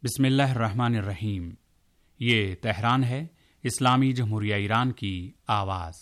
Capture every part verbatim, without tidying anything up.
बिस्मिल्लाहिर्रहमानिर्रहीम। ये तेहरान है, इस्लामी जमहूरिया ईरान की आवाज़।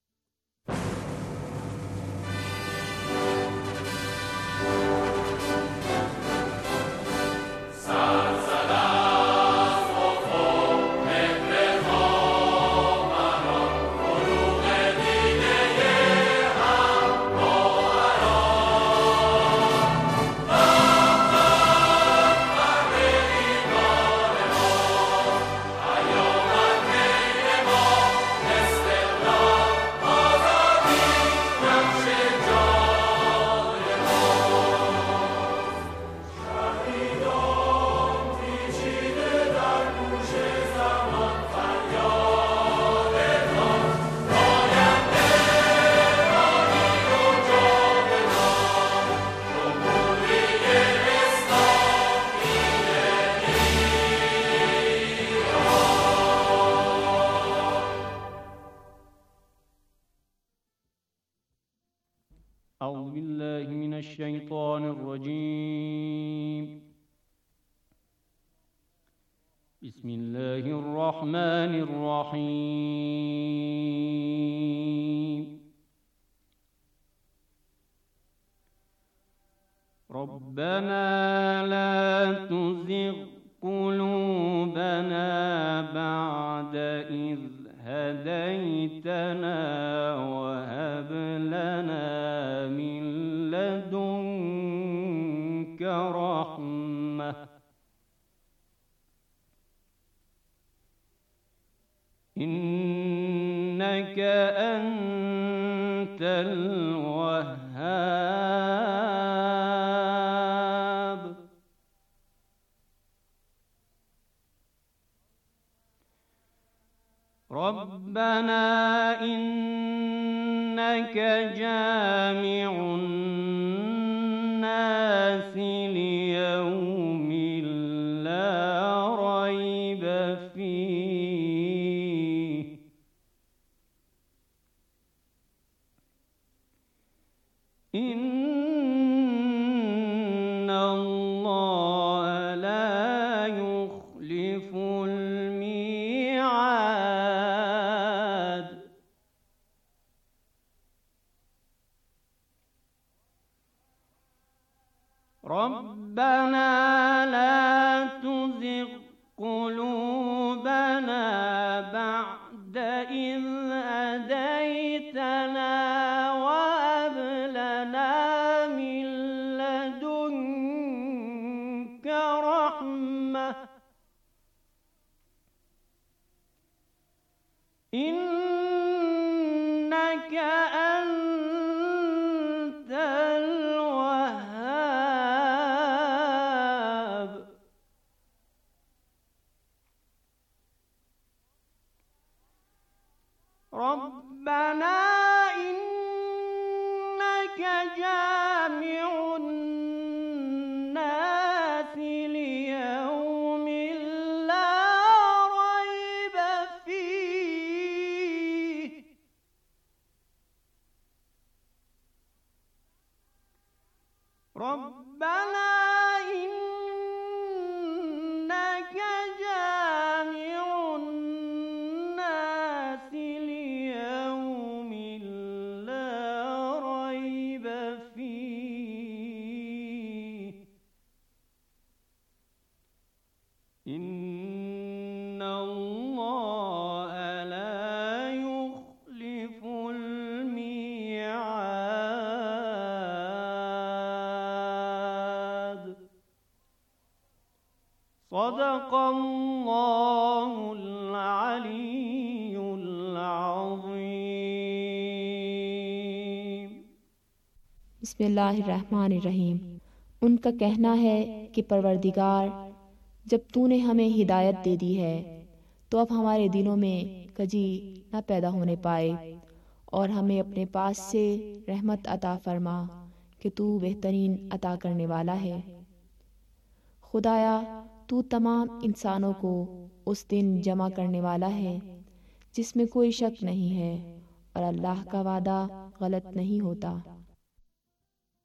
أعوذ بالله من الشيطان الرجيم. بسم الله الرحمن الرحيم. ربنا لا تزغ قلوبنا بعد إذ هديتنا وهب لنا من لدنك رحمة إنك أنت الوهاب. ربنا إنك جامع الناس ليوم لا ريب فيه إن الله لا يخلف الميعاد. ربنا لا تزغ قلوبنا بعد إذ هديتنا وهب لنا من لدنك رحمة إنك أنت الوهاب. ربنا إنك جامع الناس ليوم لا ريب فيه ربنا إنك جامع الناس ليوم لا ريب فيه إن الله لا يخلف الميعاد. صدق الله العلي العظيم. बिस्मिल्लाहिर्रहमानिर्रहीम। उनका कहना है कि परवरदिगार, जब तूने हमें हिदायत दे दी है तो अब हमारे दिलों में कजी न पैदा होने पाए और हमें अपने पास से रहमत अता फरमा कि तू बेहतरीन अता करने वाला है। खुदाया, तू तमाम इंसानों को उस दिन जमा करने वाला है जिसमें कोई शक नहीं है और अल्लाह का वादा गलत नहीं होता।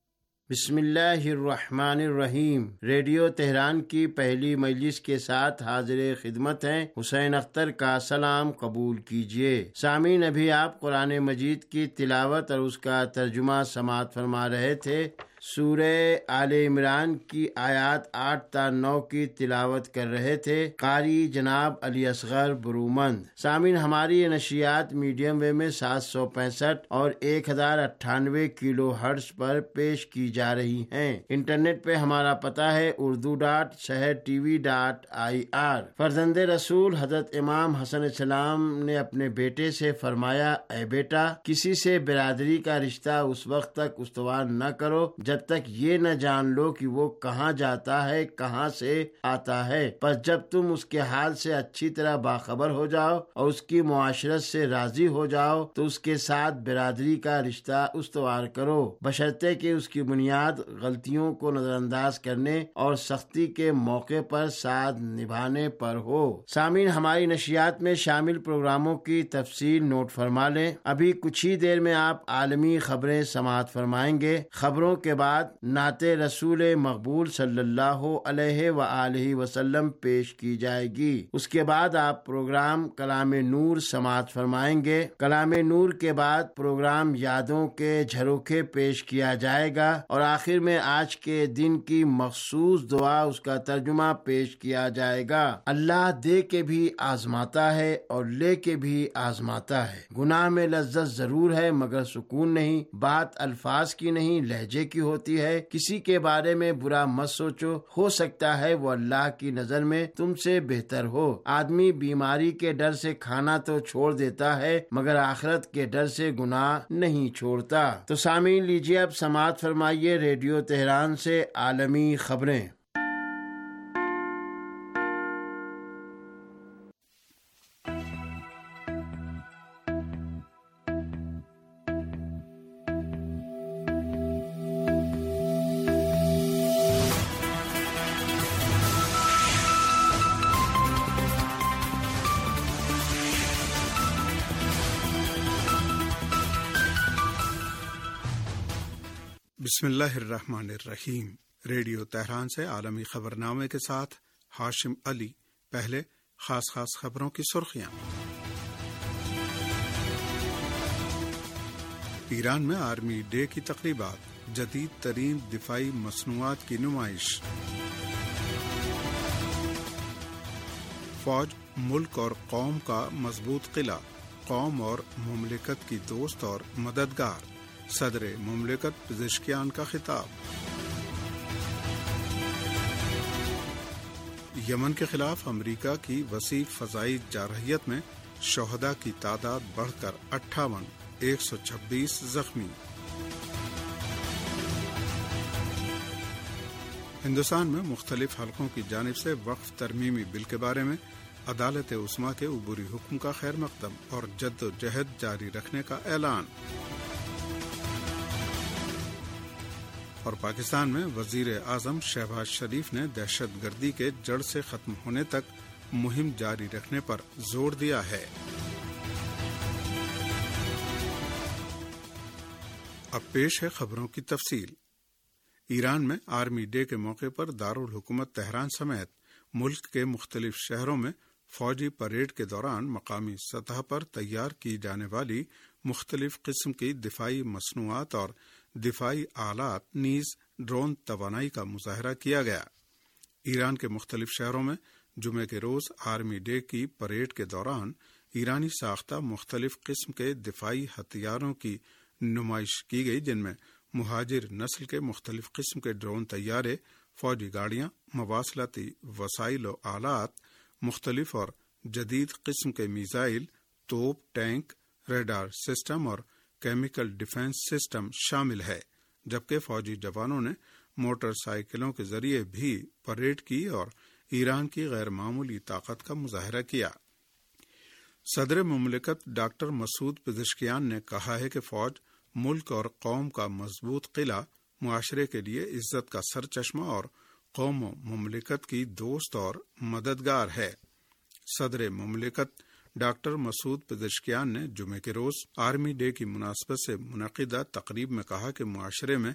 بسم اللہ الرحمن الرحیم۔ ریڈیو تہران کی پہلی مجلس کے ساتھ حاضر خدمت ہیں حسین اختر کا سلام قبول کیجیے۔ سامعین، ابھی آپ قرآن مجید کی تلاوت اور اس کا ترجمہ سماعت فرما رہے تھے۔ سورہ آل عمران کی آیات آٹھ تا نو کی تلاوت کر رہے تھے قاری جناب علی اصغر برومند۔ سامعین، ہماری یہ نشریات میڈیم ویو میں سات سو پینسٹھ اور ایک ہزار اٹھانوے کلو ہرٹز پر پیش کی جا رہی ہیں۔ انٹرنیٹ پہ ہمارا پتہ ہے اردو ڈاٹ شہر T V dot I R. فرزند رسول حضرت امام حسن علیہ السلام نے اپنے بیٹے سے فرمایا، اے بیٹا، کسی سے برادری کا رشتہ اس وقت تک استوار نہ کرو جب تک یہ نہ جان لو کہ وہ کہاں جاتا ہے، کہاں سے آتا ہے۔ پس جب تم اس کے حال سے اچھی طرح باخبر ہو جاؤ اور اس کی معاشرت سے راضی ہو جاؤ تو اس کے ساتھ برادری کا رشتہ استوار کرو، بشرطے کہ اس کی بنیاد غلطیوں کو نظر انداز کرنے اور سختی کے موقع پر ساتھ نبھانے پر ہو۔ سامعین، ہماری نشریات میں شامل پروگراموں کی تفصیل نوٹ فرما لیں۔ ابھی کچھ ہی دیر میں آپ عالمی خبریں سماعت فرمائیں گے۔ خبروں کے بعد نعت رسول مقبول صلی اللہ علیہ وآلہ وسلم پیش کی جائے گی۔ اس کے بعد آپ پروگرام کلام نور سماعت فرمائیں گے۔ کلام نور کے بعد پروگرام یادوں کے جھروکے پیش کیا جائے گا اور آخر میں آج کے دن کی مخصوص دعا، اس کا ترجمہ پیش کیا جائے گا۔ اللہ دے کے بھی آزماتا ہے اور لے کے بھی آزماتا ہے۔ گناہ میں لذت ضرور ہے مگر سکون نہیں۔ بات الفاظ کی نہیں لہجے کی ہوتی ہے۔ کسی کے بارے میں برا مت سوچو، ہو سکتا ہے وہ اللہ کی نظر میں تم سے بہتر ہو۔ آدمی بیماری کے ڈر سے کھانا تو چھوڑ دیتا ہے مگر آخرت کے ڈر سے گناہ نہیں چھوڑتا۔ تو سامعین، لیجیے اب سماعت فرمائیے ریڈیو تہران سے عالمی خبریں۔ بسم اللہ الرحمن الرحیم۔ ریڈیو تہران سے عالمی خبرنامے کے ساتھ ہاشم علی۔ پہلے خاص خاص خبروں کی سرخیاں۔ ایران میں آرمی ڈے کی تقریبات، جدید ترین دفاعی مصنوعات کی نمائش۔ فوج ملک اور قوم کا مضبوط قلعہ، قوم اور مملکت کی دوست اور مددگار، صدر مملکت پزشکیان کا خطاب۔ یمن کے خلاف امریکہ کی وسیع فضائی جارحیت میں شہداء کی تعداد بڑھ کر اٹھاون، ایک سو چھبیس زخمی۔ ہندوستان میں مختلف حلقوں کی جانب سے وقف ترمیمی بل کے بارے میں عدالت عظمیٰ کے عبوری حکم کا خیر مقدم اور جد و جہد جاری رکھنے کا اعلان۔ اور پاکستان میں وزیر اعظم شہباز شریف نے دہشت گردی کے جڑ سے ختم ہونے تک مہم جاری رکھنے پر زور دیا ہے۔ اب پیش ہے خبروں کی تفصیل۔ ایران میں آرمی ڈے کے موقع پر دارالحکومت تہران سمیت ملک کے مختلف شہروں میں فوجی پریڈ کے دوران مقامی سطح پر تیار کی جانے والی مختلف قسم کی دفاعی مصنوعات اور دفاعی آلات نیز ڈرون توانائی کا مظاہرہ کیا گیا۔ ایران کے مختلف شہروں میں جمعے کے روز آرمی ڈے کی پریڈ کے دوران ایرانی ساختہ مختلف قسم کے دفاعی ہتھیاروں کی نمائش کی گئی، جن میں مہاجر نسل کے مختلف قسم کے ڈرون طیارے، فوجی گاڑیاں، مواصلاتی وسائل و آلات، مختلف اور جدید قسم کے میزائل، توپ، ٹینک، ریڈار سسٹم اور کیمیکل ڈیفنس سسٹم شامل ہے، جبکہ فوجی جوانوں نے موٹر سائیکلوں کے ذریعے بھی پریڈ کی اور ایران کی غیر معمولی طاقت کا مظاہرہ کیا۔ صدر مملکت ڈاکٹر مسعود پزشکیان نے کہا ہے کہ فوج ملک اور قوم کا مضبوط قلعہ، معاشرے کے لیے عزت کا سرچشمہ اور قوم و مملکت کی دوست اور مددگار ہے۔ صدر مملکت ڈاکٹر مسعود پزشکیان نے جمعے کے روز آرمی ڈے کی مناسبت سے منعقدہ تقریب میں کہا کہ معاشرے میں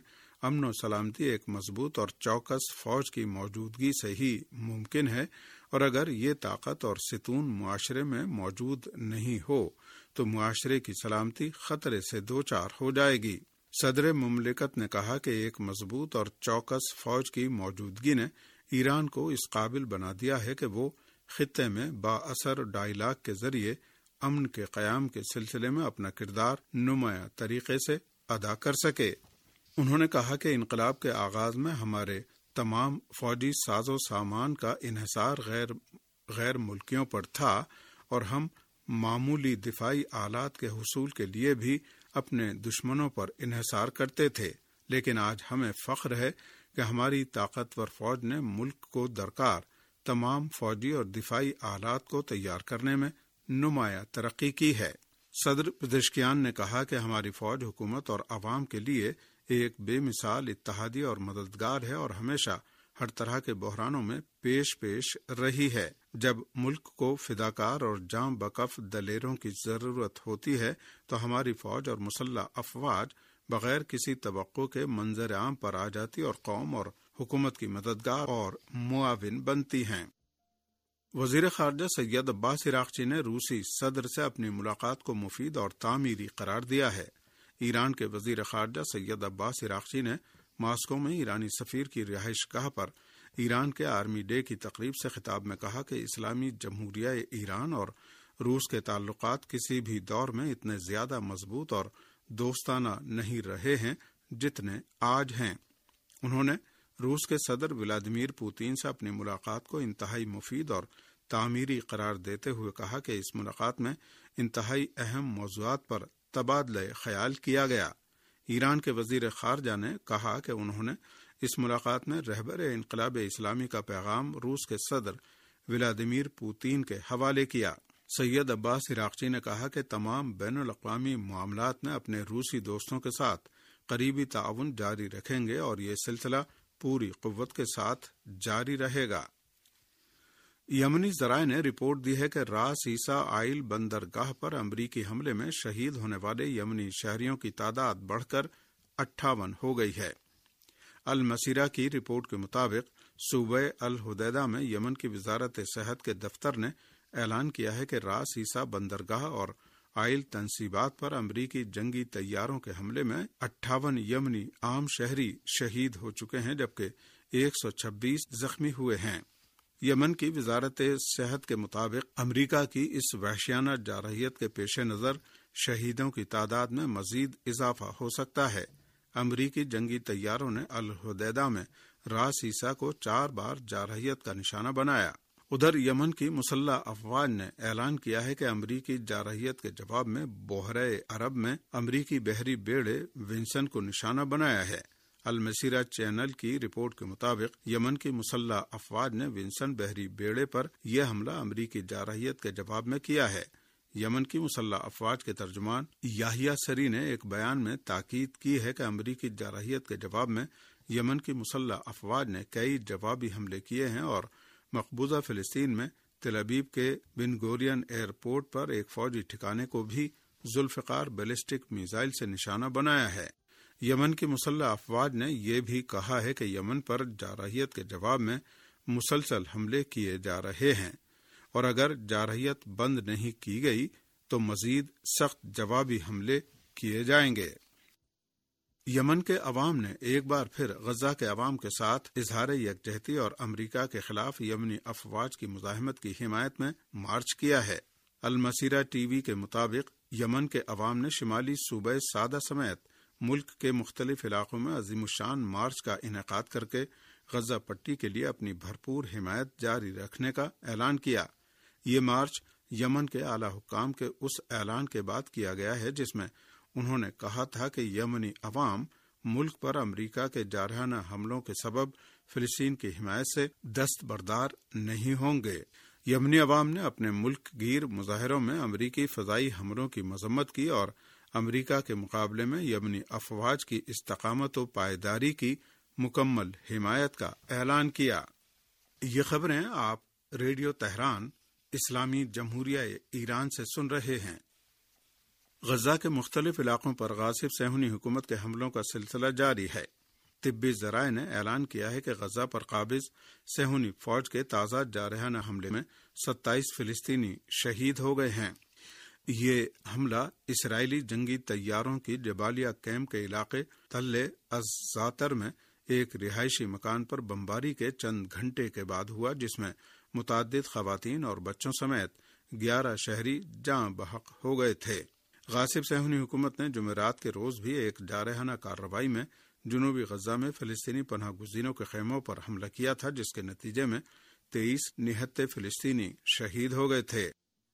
امن و سلامتی ایک مضبوط اور چوکس فوج کی موجودگی سے ہی ممکن ہے، اور اگر یہ طاقت اور ستون معاشرے میں موجود نہیں ہو تو معاشرے کی سلامتی خطرے سے دوچار ہو جائے گی۔ صدر مملکت نے کہا کہ ایک مضبوط اور چوکس فوج کی موجودگی نے ایران کو اس قابل بنا دیا ہے کہ وہ خطے میں با اثر ڈائیلاگ کے ذریعے امن کے قیام کے سلسلے میں اپنا کردار نمایاں طریقے سے ادا کر سکے۔ انہوں نے کہا کہ انقلاب کے آغاز میں ہمارے تمام فوجی ساز و سامان کا انحصار غیر غیر ملکیوں پر تھا، اور ہم معمولی دفاعی آلات کے حصول کے لیے بھی اپنے دشمنوں پر انحصار کرتے تھے، لیکن آج ہمیں فخر ہے کہ ہماری طاقتور فوج نے ملک کو درکار تمام فوجی اور دفاعی آلات کو تیار کرنے میں نمایاں ترقی کی ہے۔ صدر پزشکیان نے کہا کہ ہماری فوج حکومت اور عوام کے لیے ایک بے مثال اتحادی اور مددگار ہے، اور ہمیشہ ہر طرح کے بحرانوں میں پیش پیش رہی ہے۔ جب ملک کو فداکار اور جاں بکف دلیروں کی ضرورت ہوتی ہے تو ہماری فوج اور مسلح افواج بغیر کسی توقع کے منظر عام پر آ جاتی اور قوم اور حکومت کی مددگار اور معاون بنتی ہیں۔ وزیر خارجہ سید عباس عراقچی نے روسی صدر سے اپنی ملاقات کو مفید اور تعمیری قرار دیا ہے۔ ایران کے وزیر خارجہ سید عباس عراقچی نے ماسکو میں ایرانی سفیر کی رہائش گاہ پر ایران کے آرمی ڈے کی تقریب سے خطاب میں کہا کہ اسلامی جمہوریہ ایران اور روس کے تعلقات کسی بھی دور میں اتنے زیادہ مضبوط اور دوستانہ نہیں رہے ہیں جتنے آج ہیں۔ انہوں نے روس کے صدر ولادیمیر پوتین سے اپنی ملاقات کو انتہائی مفید اور تعمیری قرار دیتے ہوئے کہا کہ اس ملاقات میں انتہائی اہم موضوعات پر تبادلہ خیال کیا گیا۔ ایران کے وزیر خارجہ نے کہا کہ انہوں نے اس ملاقات میں رہبر انقلاب اسلامی کا پیغام روس کے صدر ولادیمیر پوتین کے حوالے کیا۔ سید عباس عراقچی نے کہا کہ تمام بین الاقوامی معاملات میں اپنے روسی دوستوں کے ساتھ قریبی تعاون جاری رکھیں گے اور یہ سلسلہ پوری قوت کے ساتھ جاری رہے گا۔ یمنی ذرائع نے رپورٹ دی ہے کہ راس عیسیٰ آئل بندرگاہ پر امریکی حملے میں شہید ہونے والے یمنی شہریوں کی تعداد بڑھ کر اٹھاون ہو گئی ہے۔ المسیرہ کی رپورٹ کے مطابق صوبہ الحدیدہ میں یمن کی وزارت صحت کے دفتر نے اعلان کیا ہے کہ راس عیسیٰ بندرگاہ اور آئل تنصیبات پر امریکی جنگی طیاروں کے حملے میں اٹھاون یمنی عام شہری شہید ہو چکے ہیں، جبکہ ایک سو چھبیس زخمی ہوئے ہیں۔ یمن کی وزارت صحت کے مطابق امریکہ کی اس وحشیانہ جارحیت کے پیش نظر شہیدوں کی تعداد میں مزید اضافہ ہو سکتا ہے۔ امریکی جنگی طیاروں نے الحدیدہ میں راس عیسیٰ کو چار بار جارحیت کا نشانہ بنایا۔ ادھر یمن کی مسلح افواج نے اعلان کیا ہے کہ امریکی جارحیت کے جواب میں بحیرہ عرب میں امریکی بحری بیڑے ونسن کو نشانہ بنایا ہے۔ المسیرہ چینل کی رپورٹ کے مطابق یمن کی مسلح افواج نے ونسن بحری بیڑے پر یہ حملہ امریکی جارحیت کے جواب میں کیا ہے۔ یمن کی مسلح افواج کے ترجمان یحییٰ سری نے ایک بیان میں تاکید کی ہے کہ امریکی جارحیت کے جواب میں یمن کی مسلح افواج نے کئی جوابی حملے کیے ہیں اور مقبوضہ فلسطین میں تل ابیب کے بن گورین ایئرپورٹ پر ایک فوجی ٹھکانے کو بھی ذوالفقار بیلسٹک میزائل سے نشانہ بنایا ہے۔ یمن کی مسلح افواج نے یہ بھی کہا ہے کہ یمن پر جارحیت کے جواب میں مسلسل حملے کیے جا رہے ہیں، اور اگر جارحیت بند نہیں کی گئی تو مزید سخت جوابی حملے کیے جائیں گے۔ یمن کے عوام نے ایک بار پھر غزہ کے عوام کے ساتھ اظہار یکجہتی اور امریکہ کے خلاف یمنی افواج کی مزاحمت کی حمایت میں مارچ کیا ہے۔ المسیرہ ٹی وی کے مطابق یمن کے عوام نے شمالی صوبہ سعدہ سمیت ملک کے مختلف علاقوں میں عظیم الشان مارچ کا انعقاد کر کے غزہ پٹی کے لیے اپنی بھرپور حمایت جاری رکھنے کا اعلان کیا۔ یہ مارچ یمن کے اعلی حکام کے اس اعلان کے بعد کیا گیا ہے جس میں انہوں نے کہا تھا کہ یمنی عوام ملک پر امریکہ کے جارحانہ حملوں کے سبب فلسطین کی حمایت سے دستبردار نہیں ہوں گے۔ یمنی عوام نے اپنے ملک گیر مظاہروں میں امریکی فضائی حملوں کی مذمت کی اور امریکہ کے مقابلے میں یمنی افواج کی استقامت و پائیداری کی مکمل حمایت کا اعلان کیا۔ یہ خبریں آپ ریڈیو تہران اسلامی جمہوریہ ایران سے سن رہے ہیں۔ غزہ کے مختلف علاقوں پر غاصب صہیونی حکومت کے حملوں کا سلسلہ جاری ہے۔ طبی ذرائع نے اعلان کیا ہے کہ غزہ پر قابض صہیونی فوج کے تازہ جارحانہ حملے میں ستائیس فلسطینی شہید ہو گئے ہیں۔ یہ حملہ اسرائیلی جنگی طیاروں کی جبالیہ کیمپ کے علاقے تل الزعتر میں ایک رہائشی مکان پر بمباری کے چند گھنٹے کے بعد ہوا، جس میں متعدد خواتین اور بچوں سمیت گیارہ شہری جاں بحق ہو گئے تھے۔ غاصب صہیونی حکومت نے جمعرات کے روز بھی ایک جارحانہ کارروائی میں جنوبی غزہ میں فلسطینی پناہ گزینوں کے خیموں پر حملہ کیا تھا، جس کے نتیجے میں تیئیس نہتے فلسطینی شہید ہو گئے تھے۔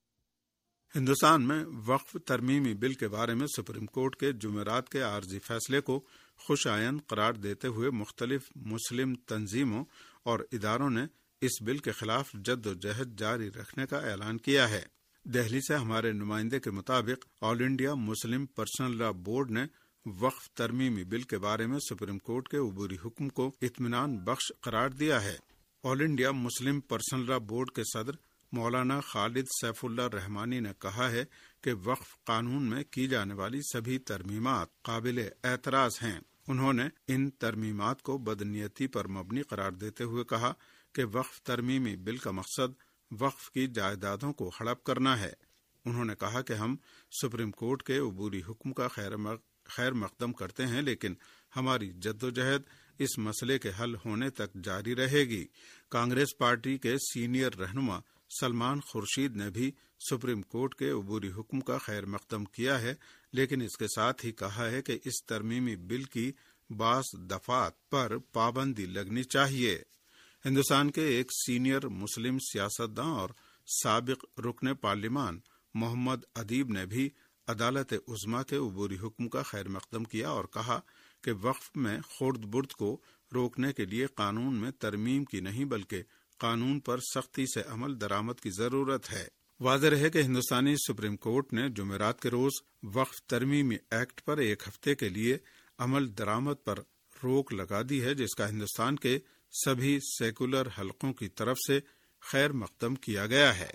ہندوستان میں وقف ترمیمی بل کے بارے میں سپریم کورٹ کے جمعرات کے عارضی فیصلے کو خوش آئند قرار دیتے ہوئے مختلف مسلم تنظیموں اور اداروں نے اس بل کے خلاف جد و جہد جاری رکھنے کا اعلان کیا ہے۔ دہلی سے ہمارے نمائندے کے مطابق all India Muslim personal law board نے وقف ترمیمی بل کے بارے میں سپریم کورٹ کے عبوری حکم کو اطمینان بخش قرار دیا ہے۔ All India Muslim personal law board کے صدر مولانا خالد سیف اللہ رحمانی نے کہا ہے کہ وقف قانون میں کی جانے والی سبھی ترمیمات قابل اعتراض ہیں۔ انہوں نے ان ترمیمات کو بدنیتی پر مبنی قرار دیتے ہوئے کہا کہ وقف ترمیمی بل کا مقصد وقف کی جائیدادوں کو ہڑپ کرنا ہے۔ انہوں نے کہا کہ ہم سپریم کورٹ کے عبوری حکم کا خیر خیر مقدم کرتے ہیں، لیکن ہماری جدوجہد اس مسئلے کے حل ہونے تک جاری رہے گی۔ کانگریس پارٹی کے سینئر رہنما سلمان خورشید نے بھی سپریم کورٹ کے عبوری حکم کا خیر مقدم کیا ہے، لیکن اس کے ساتھ ہی کہا ہے کہ اس ترمیمی بل کی بعض دفعات پر پابندی لگنی چاہیے۔ ہندوستان کے ایک سینئر مسلم سیاستداں اور سابق رکن پارلیمان محمد ادیب نے بھی عدالت عظمیٰ کے عبوری حکم کا خیر مقدم کیا اور کہا کہ وقف میں خورد برد کو روکنے کے لیے قانون میں ترمیم کی نہیں بلکہ قانون پر سختی سے عمل درآمد کی ضرورت ہے۔ واضح رہے کہ ہندوستانی سپریم کورٹ نے جمعرات کے روز وقف ترمیمی ایکٹ پر ایک ہفتے کے لیے عمل درآمد پر روک لگا دی ہے، جس کا ہندوستان کے سبھی سیکولر حلقوں کی طرف سے خیر مقدم کیا گیا ہے۔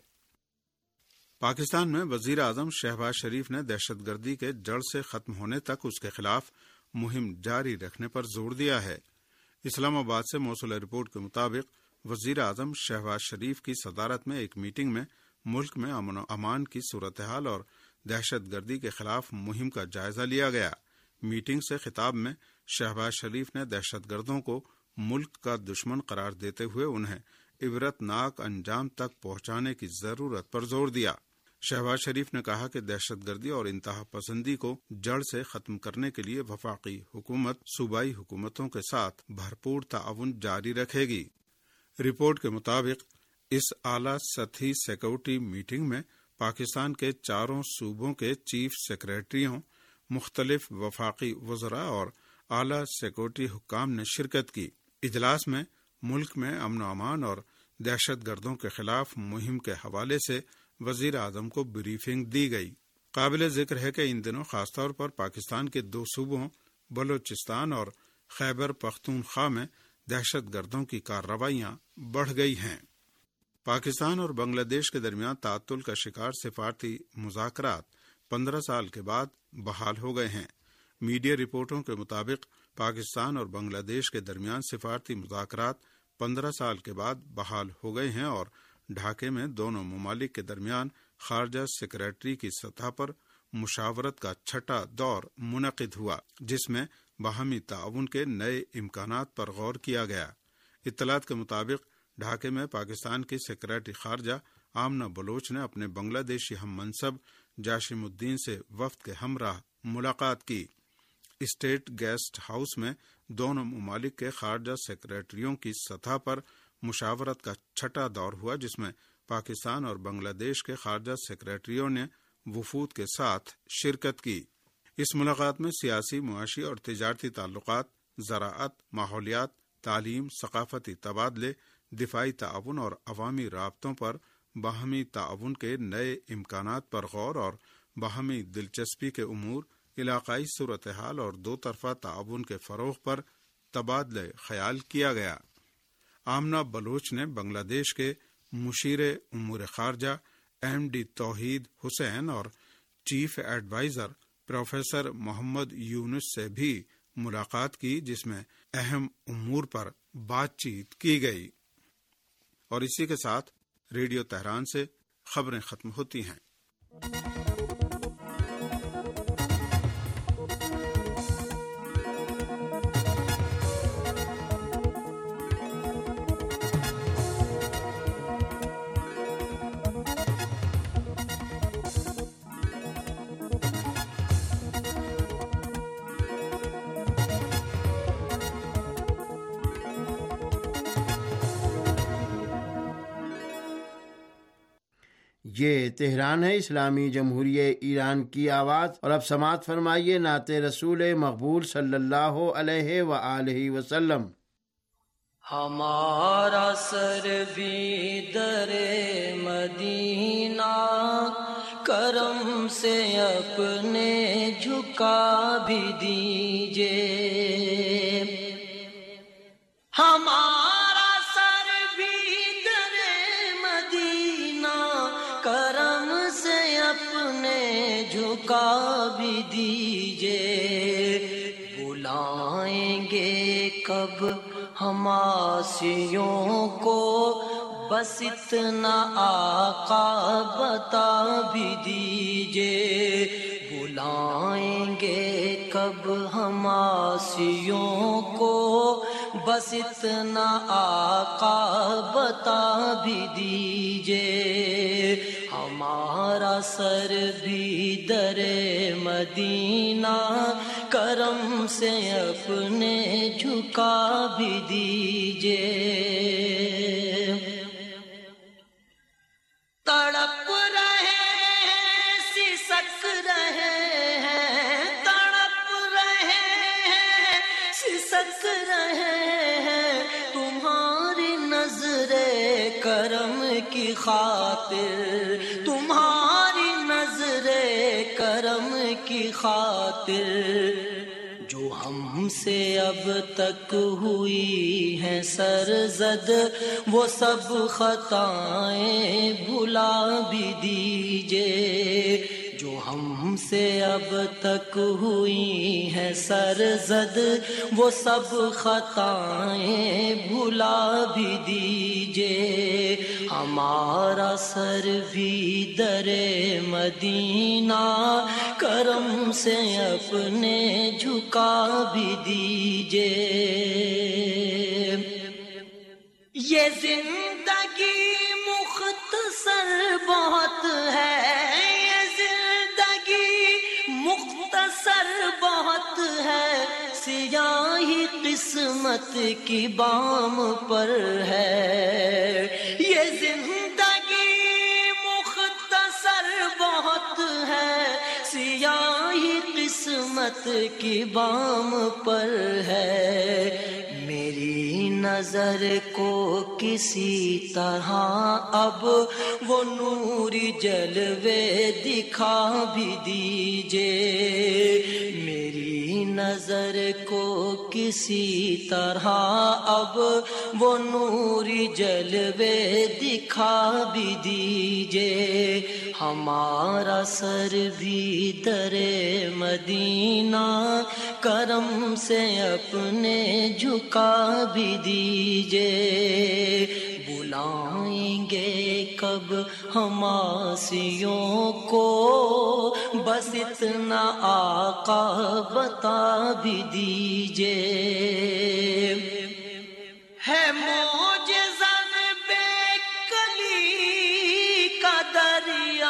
پاکستان میں وزیر اعظم شہباز شریف نے دہشت گردی کے جڑ سے ختم ہونے تک اس کے خلاف مہم جاری رکھنے پر زور دیا ہے۔ اسلام آباد سے موصول رپورٹ کے مطابق وزیر اعظم شہباز شریف کی صدارت میں ایک میٹنگ میں ملک میں امن و امان کی صورتحال اور دہشت گردی کے خلاف مہم کا جائزہ لیا گیا۔ میٹنگ سے خطاب میں شہباز شریف نے دہشت گردوں کو ملک کا دشمن قرار دیتے ہوئے انہیں عبرت ناک انجام تک پہنچانے کی ضرورت پر زور دیا۔ شہباز شریف نے کہا کہ دہشت گردی اور انتہا پسندی کو جڑ سے ختم کرنے کے لیے وفاقی حکومت صوبائی حکومتوں کے ساتھ بھرپور تعاون جاری رکھے گی۔ رپورٹ کے مطابق اس اعلیٰ سطحی سیکورٹی میٹنگ میں پاکستان کے چاروں صوبوں کے چیف سیکریٹریوں، مختلف وفاقی وزراء اور اعلیٰ سیکورٹی حکام نے شرکت کی۔ اجلاس میں ملک میں امن و امان اور دہشت گردوں کے خلاف مہم کے حوالے سے وزیر اعظم کو بریفنگ دی گئی۔ قابل ذکر ہے کہ ان دنوں خاص طور پر پاکستان کے دو صوبوں بلوچستان اور خیبر پختونخوا میں دہشت گردوں کی کارروائیاں بڑھ گئی ہیں۔ پاکستان اور بنگلہ دیش کے درمیان تعطل کا شکار سفارتی مذاکرات پندرہ سال کے بعد بحال ہو گئے ہیں۔ میڈیا رپورٹوں کے مطابق پاکستان اور بنگلہ دیش کے درمیان سفارتی مذاکرات پندرہ سال کے بعد بحال ہو گئے ہیں اور ڈھاکے میں دونوں ممالک کے درمیان خارجہ سیکریٹری کی سطح پر مشاورت کا چھٹا دور منعقد ہوا، جس میں باہمی تعاون کے نئے امکانات پر غور کیا گیا۔ اطلاعات کے مطابق ڈھاکے میں پاکستان کی سیکریٹری خارجہ آمنہ بلوچ نے اپنے بنگلہ دیشی ہم منصب جاشم الدین سے وفد کے ہمراہ ملاقات کی۔ اسٹیٹ گیسٹ ہاؤس میں دونوں ممالک کے خارجہ سیکریٹریوں کی سطح پر مشاورت کا چھٹا دور ہوا، جس میں پاکستان اور بنگلہ دیش کے خارجہ سیکریٹریوں نے وفود کے ساتھ شرکت کی۔ اس ملاقات میں سیاسی، معاشی اور تجارتی تعلقات، زراعت، ماحولیات، تعلیم، ثقافتی تبادلے، دفاعی تعاون اور عوامی رابطوں پر باہمی تعاون کے نئے امکانات پر غور اور باہمی دلچسپی کے امور، علاقائی صورتحال اور دو طرفہ تعاون کے فروغ پر تبادلہ خیال کیا گیا۔ آمنہ بلوچ نے بنگلہ دیش کے مشیر امور خارجہ ایم ڈی توحید حسین اور chief adviser professor Muhammad Yunus سے بھی ملاقات کی جس میں اہم امور پر بات چیت کی گئی۔ اور اسی کے ساتھ ریڈیو تہران سے خبریں ختم ہوتی ہیں۔ یہ تہران ہے، اسلامی جمہوریہ ایران کی آواز، اور اب سماعت فرمائیے نعت رسول مقبول صلی اللہ علیہ وآلہ وسلم۔ ہمارا سر بھی در مدینہ کرم سے اپنے جھکا بھی دیجئے، ہمارا سر بھی در مدینہ کرم سے اپنے جھکا بھی دیجئے، بلائیں گے کب ہم آسیوں کو بس اتنا آقا بتا بھی دیجئے، بلائیں گے کب ہم آسیوں کو بس اتنا آقا بتا بھی دیجئے، ہمارا سر بھی در مدینہ کرم سے اپنے جھکا بھی دیجئے، تڑپ رہے ہیں سسک رہے ہیں، تڑپ رہے ہیں سسک رہے ہیں، تمہاری نظر کرم کی خاطر، تمہاری نظر کرم کی خاطر، جو ہم سے اب تک ہوئی ہیں سرزد وہ سب خطائیں بھلا بھی دیجئے، جو ہم سے اب تک ہوئی ہیں سرزد وہ سب خطائیں بھلا بھی دیجئے، ہمارا سر بھی در مدینہ کرم سے اپنے جھکا بھی دیجئے، یہ زندگی مختصر بہت ہے، یہ زندگی مختصر بہت ہے، سیاہی قسمت کی بام پر ہے، یہ زندگی مختصر بہت ہے، سیاہی قسمت کی بام پر ہے، میری نظر کو کسی طرح اب وہ نوری جلوے دکھا بھی دیجئے، میری نظر کو کسی طرح اب وہ نوری جلوے دکھا بھی دیجئے، ہمارا سر بھی در مدینہ کرم سے اپنے جھکا بھی دیجئے، بلائیں گے کب ہم آسیوں کو بس اتنا آقا بتا بھی دیجئے، ہے معجزن بے کلی کا دریا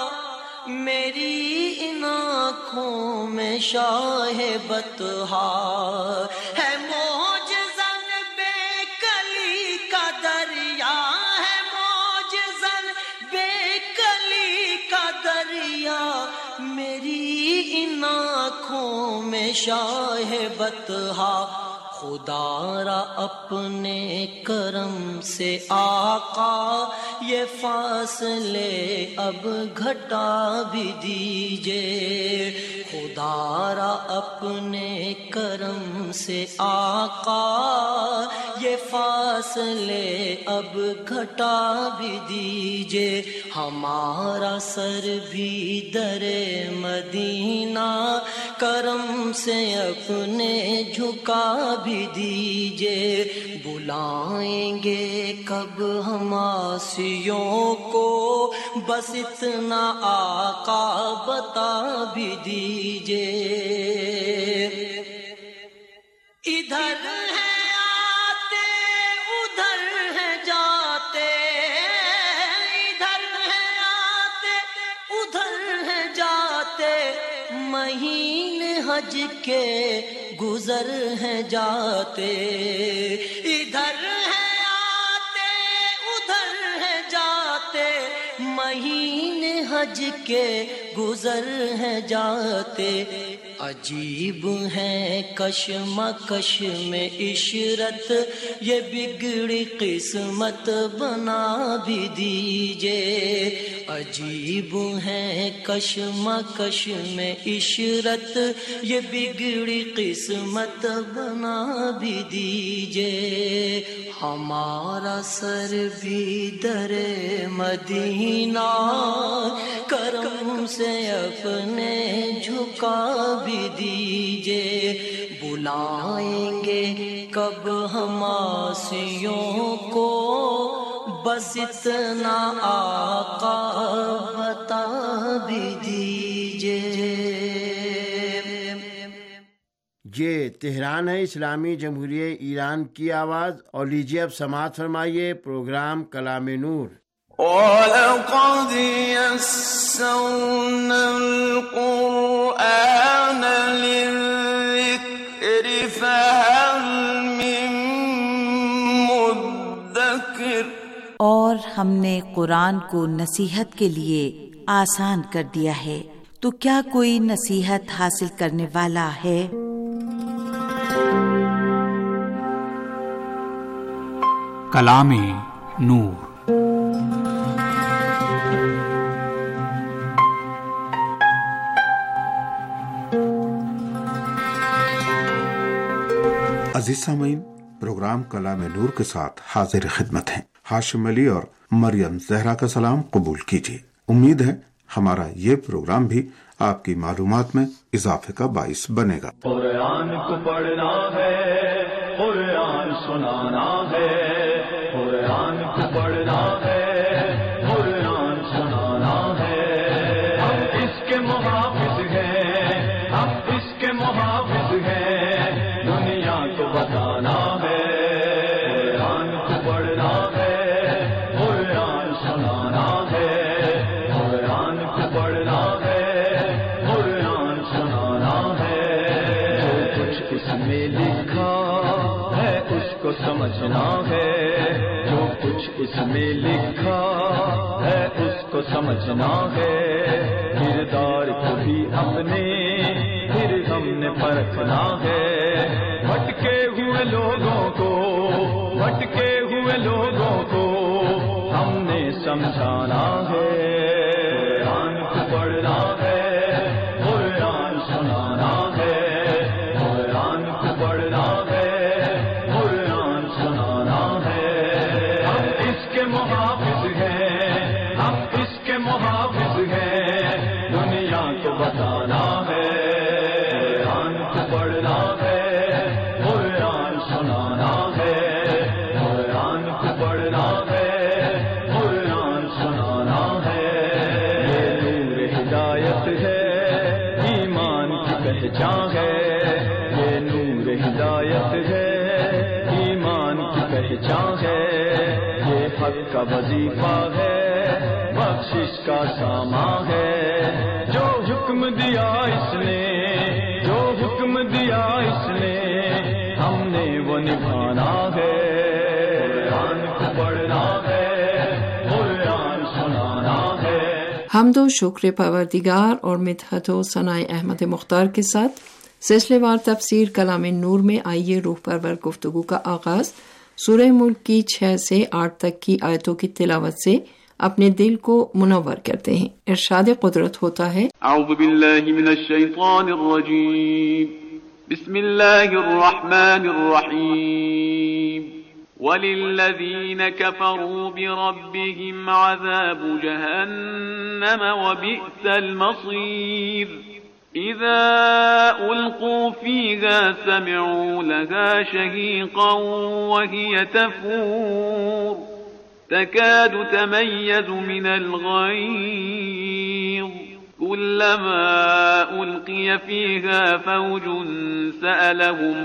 میری ان آنکھوں میں شاہ بطحا، ہے معجزن بے کلی کا دریا، ہے معجزن بے کلی کا دریا میری ان آنکھوں میں شاہ بطحا، خدا را اپنے کرم سے آقا یہ فاصلے اب گھٹا بھی دیجئے، خدا را اپنے کرم سے آقا یہ فاصلے اب گھٹا بھی دیجئے، ہمارا سر بھی در مدینہ کرم سے اپنے جھکا بھی دیجئے، بلائیں گے کب ہم آسیوں کو بس اتنا آقا بتا بھی دیجئے، ادھر ہے آتے ادھر ہے جاتے، ادھر ہے آتے ادھر ہے جاتے، مہینے حج کے گزر ہیں جاتے، ادھر ہے آتے ادھر ہے جاتے، مہینے حج کے گزر ہیں جاتے، عجیب ہے کشمکش میں عشرت یہ بگڑی قسمت بنا بھی دیجئے، عجیب ہے کشمکش میں عشرت یہ بگڑی قسمت بنا بھی دیجئے، ہمارا سر بھی در مدینہ کرم سے اپنے جھکا بھی دیجئے، بلائیں گے کب ہم آسیوں کو بس اتنا آقا بتا بھی دیجئے۔ یہ تہران ہے، اسلامی جمہوریہ ایران کی آواز، اور لیجیے اب سماعت فرمائیے پروگرام کلام نور۔ وَلَقَدْ يَسَّرْنَا الْقُرْآنَ لِلذِّكْرِ فَهَلْ مِن مُدَّكِرٍ، اور ہم نے قرآن کو نصیحت کے لیے آسان کر دیا ہے، تو کیا کوئی نصیحت حاصل کرنے والا ہے؟ کلام نور۔ عزیز سامعین، پروگرام کلام نور کے ساتھ حاضر خدمت ہیں۔ ہاشم علی اور مریم زہرا کا سلام قبول کیجیے۔ امید ہے ہمارا یہ پروگرام بھی آپ کی معلومات میں اضافے کا باعث بنے گا۔ قرآن کو پڑھنا ہے، قرآن سنانا ہے، قرآن کو پڑھنا ہے، قرآن سنانا ہے، ہم اس کے محافظ ہیں، ہم اس کے محافظ ہیں، دنیا کو بتانا ہے، قرآن کو پڑھنا ہے، قرآن سنانا ہے، قرآن کو پڑھنا ہے، قرآن سنانا ہے، جو کچھ اس میں لکھا ہے اس کو سمجھنا ہے، جو کچھ اس میں لکھا ہے اس کو سمجھنا ہے، کردار کو بھی اپنے پھر ہم نے پرکھنا ہے، بھٹکے ہوئے لوگوں کو بھٹکے ہوئے لوگوں کو ہم نے سمجھانا ہے، قرآن کو پڑھنا ہے، قرآن سنانا ہے، قرآن کو پڑھنا ہے، قرآن سنانا ہے، ہم اس کے محافظ ہیں، ہم اس کے محافظ ہیں، دنیا کو بتانا ہے، قرآن کو پڑھنا ہے، قرآن سنانا ہے، قرآن کو پڑھنا ہے، قرآن سنانا ہے، یہ نور ہدایت ہے، ایمان کی پہچان ہے، یہ نور ہدایت ہے، ایمان کی پہچان ہے، یہ حق کا وظیفہ ہے، بخشش کا سامان ہے، جو حکم دیا اس نے جو حکم دیا اس نے ہم نے وہ نبھانا ہے، قرآن کو پڑھنا ہے، قرآن سنانا ہے۔ حمد و شکر پروردگار اور مدحت و ثناء احمد مختار کے ساتھ سلسلے وار تفسیر کلام نور میں آئیے روح پرور گفتگو کا آغاز سورہ ملک کی چھ سے آٹھ تک کی آیتوں کی تلاوت سے اپنے دل کو منور کرتے ہیں۔ ارشاد قدرت ہوتا ہے، اعوذ باللہ من الشیطان الرجیم، بسم اللہ الرحمن الرحیم، وَلِلَّذِينَ كَفَرُوا بِرَبِّهِمْ عَذَابُ جَهَنَّمَ وَبِئْسَ الْمَصِيرُ إِذَا أُلْقُوا فِيهَا سَمِعُوا لَهَا شَهِيقًا وَهِيَ تَفُورُ تَكَادُ تَمَيَّزُ مِنَ الْغَيْظِ كُلَّمَا أُلْقِيَ فِيهَا فَوْجٌ سَأَلَهُمْ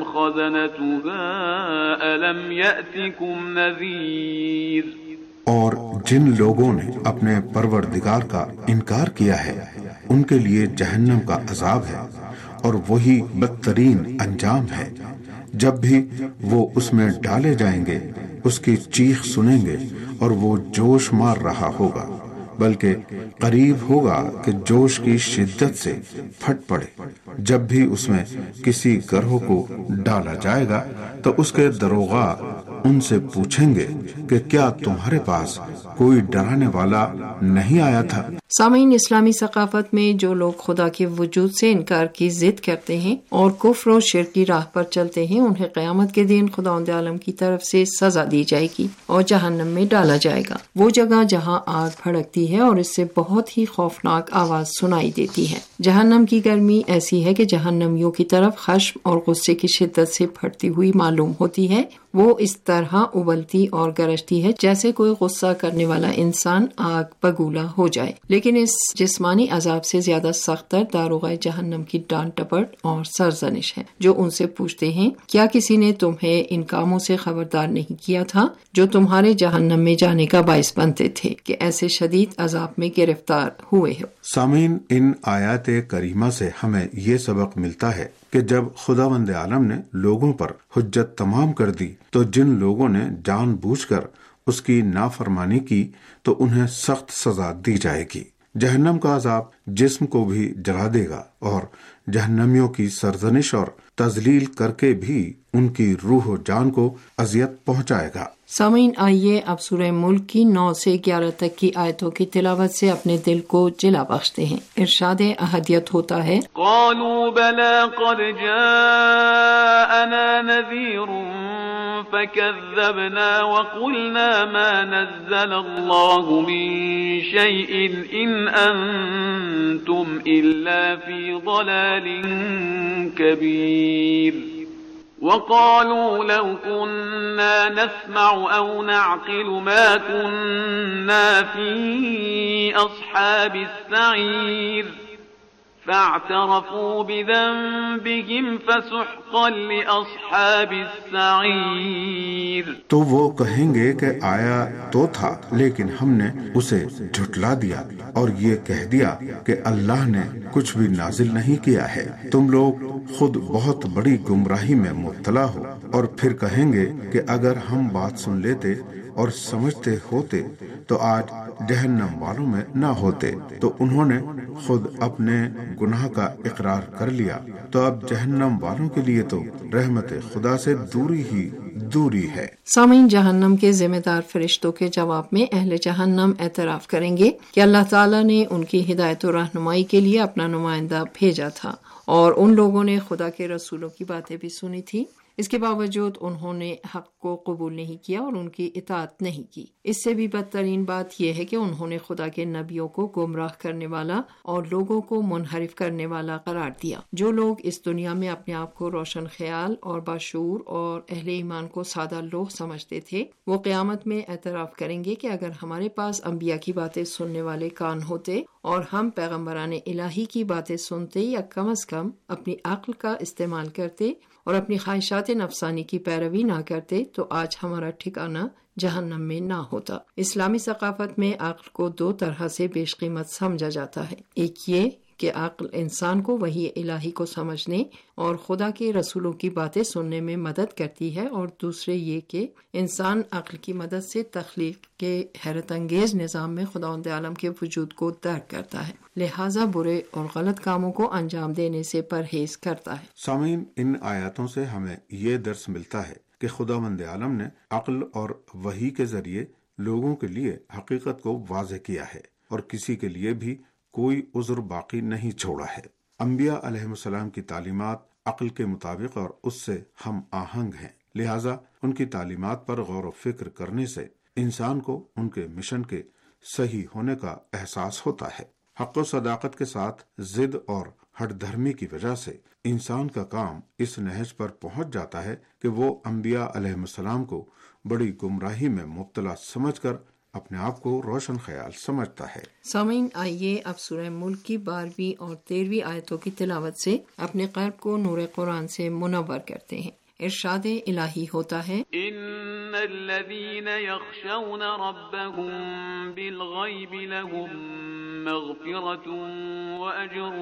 خَزَنَتُهَا أَلَمْ يَأْتِكُمْ نَذِيرٌ۔ اور جن لوگوں نے اپنے پروردگار کا انکار کیا ہے ان کے لیے جہنم کا عذاب ہے اور وہی بدترین انجام ہے۔ جب بھی وہ اس میں ڈالے جائیں گے اس کی چیخ سنیں گے اور وہ جوش مار رہا ہوگا، بلکہ قریب ہوگا کہ جوش کی شدت سے پھٹ پڑے۔ جب بھی اس میں کسی گروہ کو ڈالا جائے گا تو اس کے دروغا ان سے پوچھیں گے کہ کیا تمہارے پاس کوئی ڈرانے والا نہیں آیا تھا؟ سامعین، اسلامی ثقافت میں جو لوگ خدا کے وجود سے انکار کی ضد کرتے ہیں اور کفر و شرک کی راہ پر چلتے ہیں، انہیں قیامت کے دن خداوند عالم کی طرف سے سزا دی جائے گی اور جہنم میں ڈالا جائے گا، وہ جگہ جہاں آگ بھڑکتی ہے اور اس سے بہت ہی خوفناک آواز سنائی دیتی ہے۔ جہنم کی گرمی ایسی ہے کہ جہنمیوں کی طرف خشم اور غصے کی شدت سے پھٹتی ہوئی معلوم ہوتی ہے۔ وہ اس طرح ابلتی اور گرجتی ہے جیسے کوئی غصہ کرنے والا انسان آگ بگولا ہو جائے، لیکن اس جسمانی عذاب سے زیادہ سخت تر داروغہ جہنم کی ڈانٹ ٹپٹ اور سرزنش ہے، جو ان سے پوچھتے ہیں کیا کسی نے تمہیں ان کاموں سے خبردار نہیں کیا تھا جو تمہارے جہنم میں جانے کا باعث بنتے تھے کہ ایسے شدید عذاب میں گرفتار ہوئے ہو۔ سامعین، ان آیات کریمہ سے ہمیں یہ سبق ملتا ہے کہ جب خداوند عالم نے لوگوں پر حجت تمام کر دی تو جن لوگوں نے جان بوجھ کر اس کی نافرمانی کی تو انہیں سخت سزا دی جائے گی۔ جہنم کا عذاب جسم کو بھی جلا دے گا اور جہنمیوں کی سرزنش اور تذلیل کر کے بھی ان کی روح و جان کو اذیت پہنچائے گا۔ سامعین، آئیے اب سورہ ملک کی نو سے گیارہ تک کی آیتوں کی تلاوت سے اپنے دل کو جلا بخشتے ہیں۔ ارشاد احدیت ہوتا ہے، قالوا بلى قد جاءنا نذير فكذبنا وقلنا ما نزل الله من شيء إن أنتم إلا في ضلال كبير وقالوا لو كنا نسمع أو نعقل ما كنا في أصحاب السعير فاعترفوا بذنبهم فسحقا لأصحاب السعير۔ تو وہ کہیں گے کہ آیا تو تھا لیکن ہم نے اسے جھٹلا دیا اور یہ کہہ دیا کہ اللہ نے کچھ بھی نازل نہیں کیا ہے، تم لوگ خود بہت بڑی گمراہی میں مبتلا ہو۔ اور پھر کہیں گے کہ اگر ہم بات سن لیتے اور سمجھتے ہوتے تو آج جہنم والوں میں نہ ہوتے۔ تو انہوں نے خود اپنے گناہ کا اقرار کر لیا، تو اب جہنم والوں کے لیے تو رحمت خدا سے دوری ہی دوری ہے۔ سامعین، جہنم کے ذمہ دار فرشتوں کے جواب میں اہل جہنم اعتراف کریں گے کہ اللہ تعالیٰ نے ان کی ہدایت و رہنمائی کے لیے اپنا نمائندہ بھیجا تھا اور ان لوگوں نے خدا کے رسولوں کی باتیں بھی سنی تھی، اس کے باوجود انہوں نے حق کو قبول نہیں کیا اور ان کی اطاعت نہیں کی۔ اس سے بھی بدترین بات یہ ہے کہ انہوں نے خدا کے نبیوں کو گمراہ کرنے والا اور لوگوں کو منحرف کرنے والا قرار دیا۔ جو لوگ اس دنیا میں اپنے آپ کو روشن خیال اور باشعور اور اہل ایمان کو سادہ لوح سمجھتے تھے، وہ قیامت میں اعتراف کریں گے کہ اگر ہمارے پاس انبیاء کی باتیں سننے والے کان ہوتے اور ہم پیغمبران الہی کی باتیں سنتے یا کم از کم اپنی عقل کا استعمال کرتے اور اپنی خواہشات نفسانی کی پیروی نہ کرتے تو آج ہمارا ٹھکانہ جہنم میں نہ ہوتا۔ اسلامی ثقافت میں عقل کو دو طرح سے بیش قیمت سمجھا جاتا ہے، ایک یہ کہ عقل انسان کو وحی الہی کو سمجھنے اور خدا کے رسولوں کی باتیں سننے میں مدد کرتی ہے، اور دوسرے یہ کہ انسان عقل کی مدد سے تخلیق کے حیرت انگیز نظام میں خداوند عالم کے وجود کو درک کرتا ہے، لہٰذا برے اور غلط کاموں کو انجام دینے سے پرہیز کرتا ہے۔ سامعین، ان آیاتوں سے ہمیں یہ درس ملتا ہے کہ خداوند عالم نے عقل اور وحی کے ذریعے لوگوں کے لیے حقیقت کو واضح کیا ہے اور کسی کے لیے بھی کوئی عذر باقی نہیں چھوڑا ہے۔ انبیاء علیہ السلام کی تعلیمات عقل کے مطابق اور اس سے ہم آہنگ ہیں، لہٰذا ان کی تعلیمات پر غور و فکر کرنے سے انسان کو ان کے مشن کے صحیح ہونے کا احساس ہوتا ہے۔ حق و صداقت کے ساتھ ضد اور ہٹ دھرمی کی وجہ سے انسان کا کام اس نہج پر پہنچ جاتا ہے کہ وہ انبیاء علیہ السلام کو بڑی گمراہی میں مبتلا سمجھ کر اپنے آپ کو روشن خیال سمجھتا ہے۔ سامعین، آئیے اب سورہ ملک کی بارہویں اور تیرہویں آیتوں کی تلاوت سے اپنے قلب کو نور قرآن سے منور کرتے ہیں۔ ارشاد الہی ہوتا ہے، ان الذين يخشون ربهم بالغيب لهم مغفرة واجر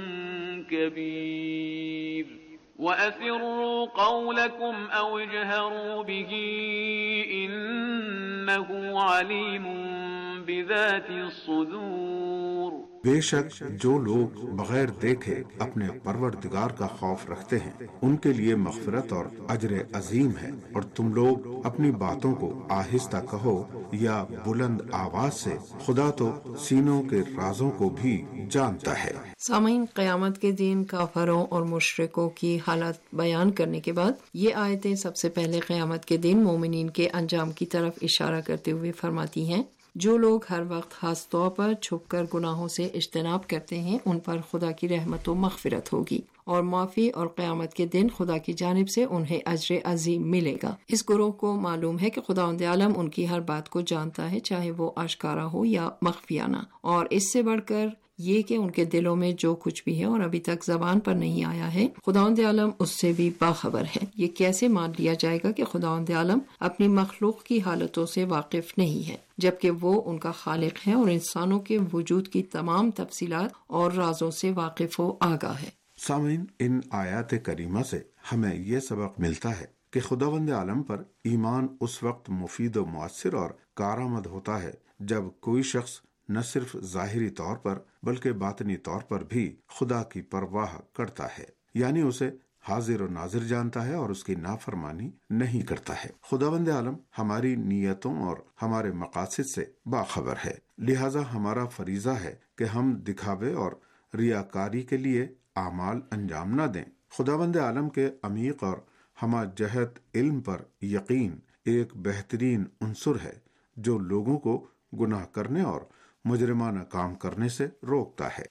كبير وَأَسِرُّوا قَوْلَكُمْ أَوْ اجْهَرُوا بِهِ إِنَّهُ عَلِيمٌ بِذَاتِ الصُّدُورِ۔ بے شک جو لوگ بغیر دیکھے اپنے پروردگار کا خوف رکھتے ہیں ان کے لیے مغفرت اور اجر عظیم ہے، اور تم لوگ اپنی باتوں کو آہستہ کہو یا بلند آواز سے، خدا تو سینوں کے رازوں کو بھی جانتا ہے۔ سامعین، قیامت کے دن کافروں اور مشرکوں کی حالت بیان کرنے کے بعد یہ آیتیں سب سے پہلے قیامت کے دن مومنین کے انجام کی طرف اشارہ کرتے ہوئے فرماتی ہیں، جو لوگ ہر وقت خاص طور پر چھپ کر گناہوں سے اجتناب کرتے ہیں ان پر خدا کی رحمت و مغفرت ہوگی اور معافی، اور قیامت کے دن خدا کی جانب سے انہیں اجر عظیم ملے گا۔ اس گروہ کو معلوم ہے کہ خداوند عالم ان کی ہر بات کو جانتا ہے، چاہے وہ آشکارا ہو یا مخفیانہ، اور اس سے بڑھ کر یہ کہ ان کے دلوں میں جو کچھ بھی ہے اور ابھی تک زبان پر نہیں آیا ہے، خداوند عالم اس سے بھی باخبر ہے۔ یہ کیسے مان لیا جائے گا کہ خداوند عالم اپنی مخلوق کی حالتوں سے واقف نہیں ہے، جبکہ وہ ان کا خالق ہے اور انسانوں کے وجود کی تمام تفصیلات اور رازوں سے واقف و آگاہ ہے۔ سامعین، ان آیات کریمہ سے ہمیں یہ سبق ملتا ہے کہ خداوند عالم پر ایمان اس وقت مفید و مؤثر اور کارآمد ہوتا ہے جب کوئی شخص نہ صرف ظاہری طور پر بلکہ باطنی طور پر بھی خدا کی پرواہ کرتا ہے، یعنی اسے حاضر و ناظر جانتا ہے اور اس کی نافرمانی نہیں کرتا ہے۔ خداوند عالم ہماری نیتوں اور ہمارے مقاصد سے باخبر ہے، لہذا ہمارا فریضہ ہے کہ ہم دکھاوے اور ریاکاری کے لیے اعمال انجام نہ دیں۔ خداوند عالم کے عمیق اور ہمہ جہت علم پر یقین ایک بہترین عنصر ہے جو لوگوں کو گناہ کرنے اور مجرمانہ کام کرنے سے روکتا ہے۔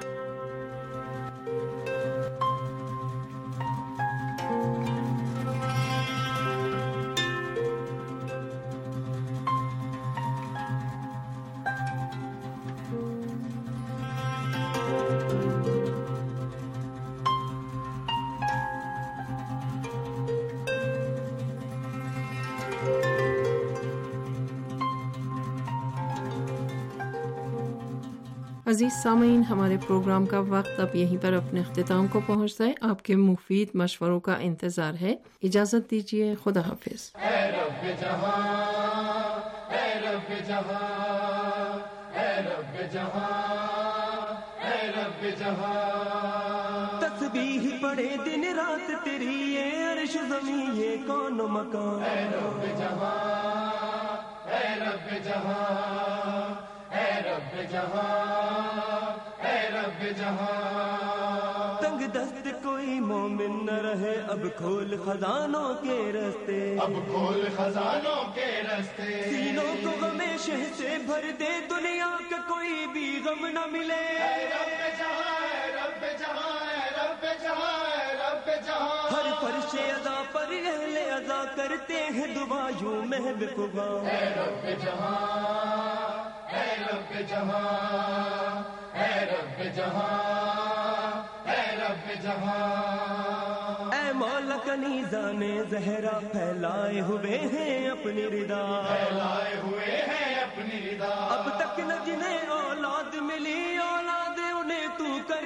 عزیز سامعین، ہمارے پروگرام کا وقت اب یہیں پر اپنے اختتام کو پہنچتا ہے۔ آپ کے مفید مشوروں کا انتظار ہے۔ اجازت دیجیے، خدا حافظ۔ اے رب جہاں، اے رب جہاں، اے رب جہاں، اے رب جہاں، تسبیح پڑھے دن رات تیری، یہ عرش زمین یہ کون و مکان، اے رب جہاں، اے رب جہاں، اے رب جہاں، اے رب جہاں، تنگ دست کوئی مومن نہ رہے، اب کھول خزانوں کے رستے، اب کھول خزانوں کے رستے، سینوں کو غم شہ سے بھر دے، دنیا کا کوئی بھی غم نہ ملے، اے رب جہاں، اے رب جہاں، اے رب جہاں، اے رب جہاں، ہر فرش ادا پر اہل ادا کرتے ہیں دعا یوں محب خدا، اے رب جہاں، اے رب جہاں، اے رب جہاں، اے رب جہاں، اے مولا کنیزان زہرا پھیلائے ہوئے ہیں اپنی ردا، پھیلائے ہوئے ہیں اپنی ردا، اب تک نہ جنہیں اولاد ملی، اولاد انہیں تو کر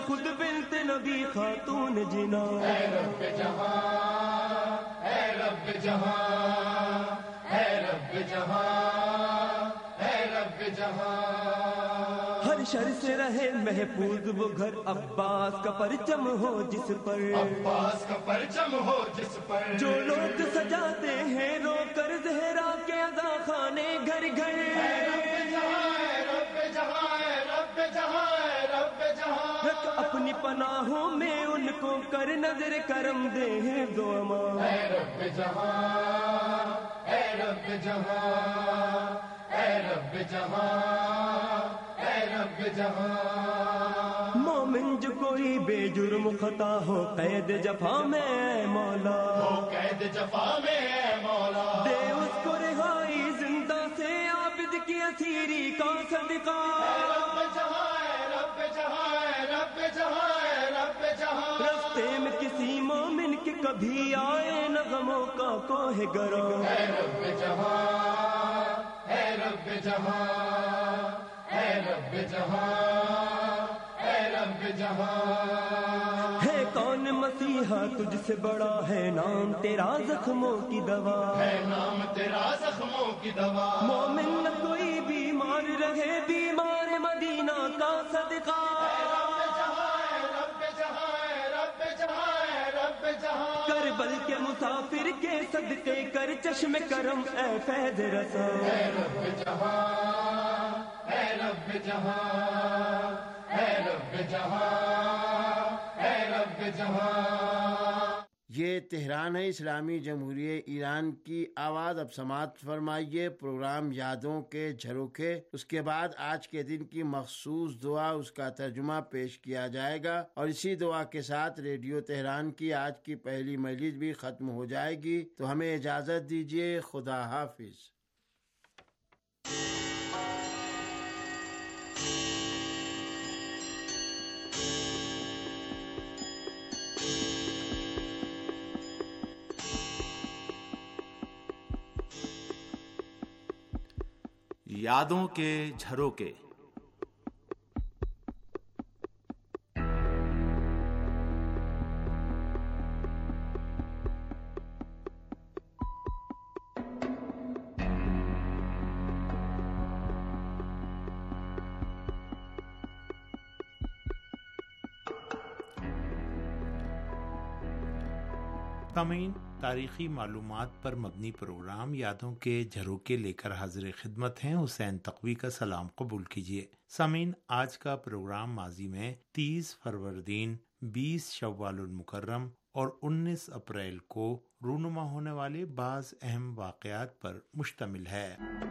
خود بنت نبی خاتون جنا. اے رب جہاں اے رب جہاں اے رب جہاں اے رب جہاں. ہر شر سے رہے محفوظ وہ گھر، عباس کا پرچم ہو جس پر، عباس کا پرچم ہو جس پر. جو لوگ سجاتے ہیں رو کر زہرا کے اذا خانے گھر گھر. اے رب جہاں اے رب جہاں اے رب جہاں اے رب جہاں. رکھ اپنی پناہوں میں ان کو، کر نظر کرم دے ہیں دو امان. اے رب جہاں اے رب جہاں اے رب جہاں اے رب جہاں. مومن جو کوئی بے جرم خطا ہو قید جفا میں اے مولا، ہو قید جفا میں اے مولا. دے اس کو رہائی زندہ سے، عابد کی اسیری کا صدقہ. اے رب جہاں اے رب جہاں اے رب جہاں اے رب جہاں. رستے میں کسی مومن کے کبھی آئے نہ غموں کا کوہ گرو. اے رب جہاں اے رب جہاں اے رب جہاں اے رب جہاں. ہے کون مسیحا تجھ سے بڑا، ہے نام تیرا زخموں کی دوا. ہے نام تیرا زخموں کی دوا. مومن نہ کوئی بیمار رہے، بیمار مدینہ کا صدقہ. اے رب جہاں اے رب جہاں اے رب جہاں اے رب جہاں. کربل کے مسافر کے صدقے کر چشم کرم اے فیض رسا. اے رب جہاں اے رب جہاں اے رب جہاں اے رب جہاں. یہ تہران ہے، اسلامی جمہوریہ ایران کی آواز. اب سماعت فرمائیے پروگرام یادوں کے جھروکے. اس کے بعد آج کے دن کی مخصوص دعا، اس کا ترجمہ پیش کیا جائے گا، اور اسی دعا کے ساتھ ریڈیو تہران کی آج کی پہلی مجلس بھی ختم ہو جائے گی. تو ہمیں اجازت دیجیے. خدا حافظ. یادوں کے جھروکے. سامعین، تاریخی معلومات پر مبنی پروگرام یادوں کے جھروکے لے کر حاضر خدمت ہیں. حسین تقوی کا سلام قبول کیجیے. سامعین، آج کا پروگرام ماضی میں تیس فروردین، بیس شوال المکرم اور انیس اپریل کو رونما ہونے والے بعض اہم واقعات پر مشتمل ہے.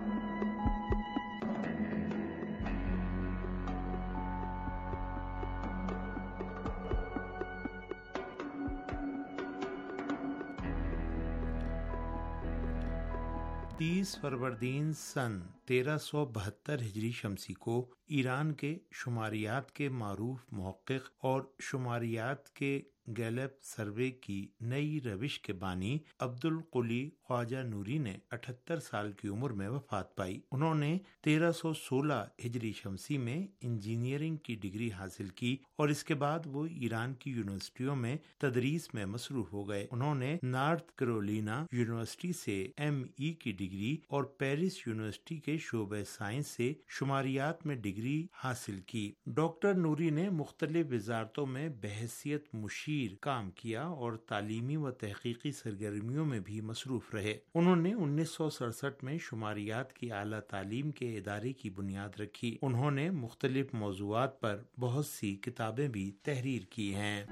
تیس فروردین سن تیرہ سو بہتر ہجری شمسی کو ایران کے شماریات کے معروف محقق اور شماریات کے گیلپ سروے کی نئی روش کے بانی عبد القلی خواجہ نوری نے اٹھہتر سال کی عمر میں وفات پائی. انہوں نے تیرہ سو سولہ ہجری شمسی میں انجینئرنگ کی ڈگری حاصل کی اور اس کے بعد وہ ایران کی یونیورسٹیوں میں تدریس میں مصروف ہو گئے. انہوں نے نارتھ کیرولینا یونیورسٹی سے ایم ای کی ڈگری اور پیرس یونیورسٹی کے شعبہ سائنس سے شماریات میں ڈگری حاصل کی. ڈاکٹر نوری نے مختلف وزارتوں میں بحیثیت مشیر کام کیا اور تعلیمی و تحقیقی سرگرمیوں میں بھی مصروف رہے. انہوں نے انیس سو سڑسٹھ میں شماریات کی اعلیٰ تعلیم کے ادارے کی بنیاد رکھی. انہوں نے مختلف موضوعات پر بہت سی کتابیں بھی تحریر کی ہیں.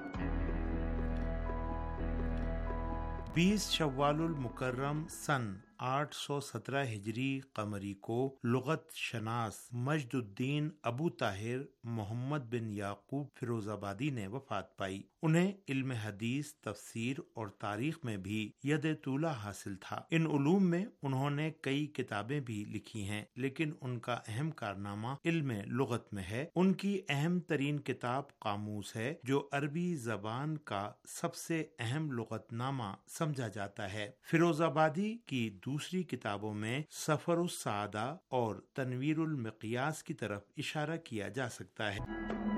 بیس شوال المکرم سن آٹھ سو سترہ ہجری قمری کو لغت شناس مجد الدین ابو طاہر محمد بن یعقوب فیروز آبادی نے وفات پائی۔ انہیں علم حدیث، تفسیر اور تاریخ میں بھی ید طولہ حاصل تھا۔ ان علوم میں انہوں نے کئی کتابیں بھی لکھی ہیں، لیکن ان کا اہم کارنامہ علم لغت میں ہے۔ ان کی اہم ترین کتاب قاموس ہے، جو عربی زبان کا سب سے اہم لغت نامہ سمجھا جاتا ہے۔ فیروز آبادی کی دوسری کتابوں میں سفر السعادہ اور تنویر المقیاس کی طرف اشارہ کیا جا سکتا ہے۔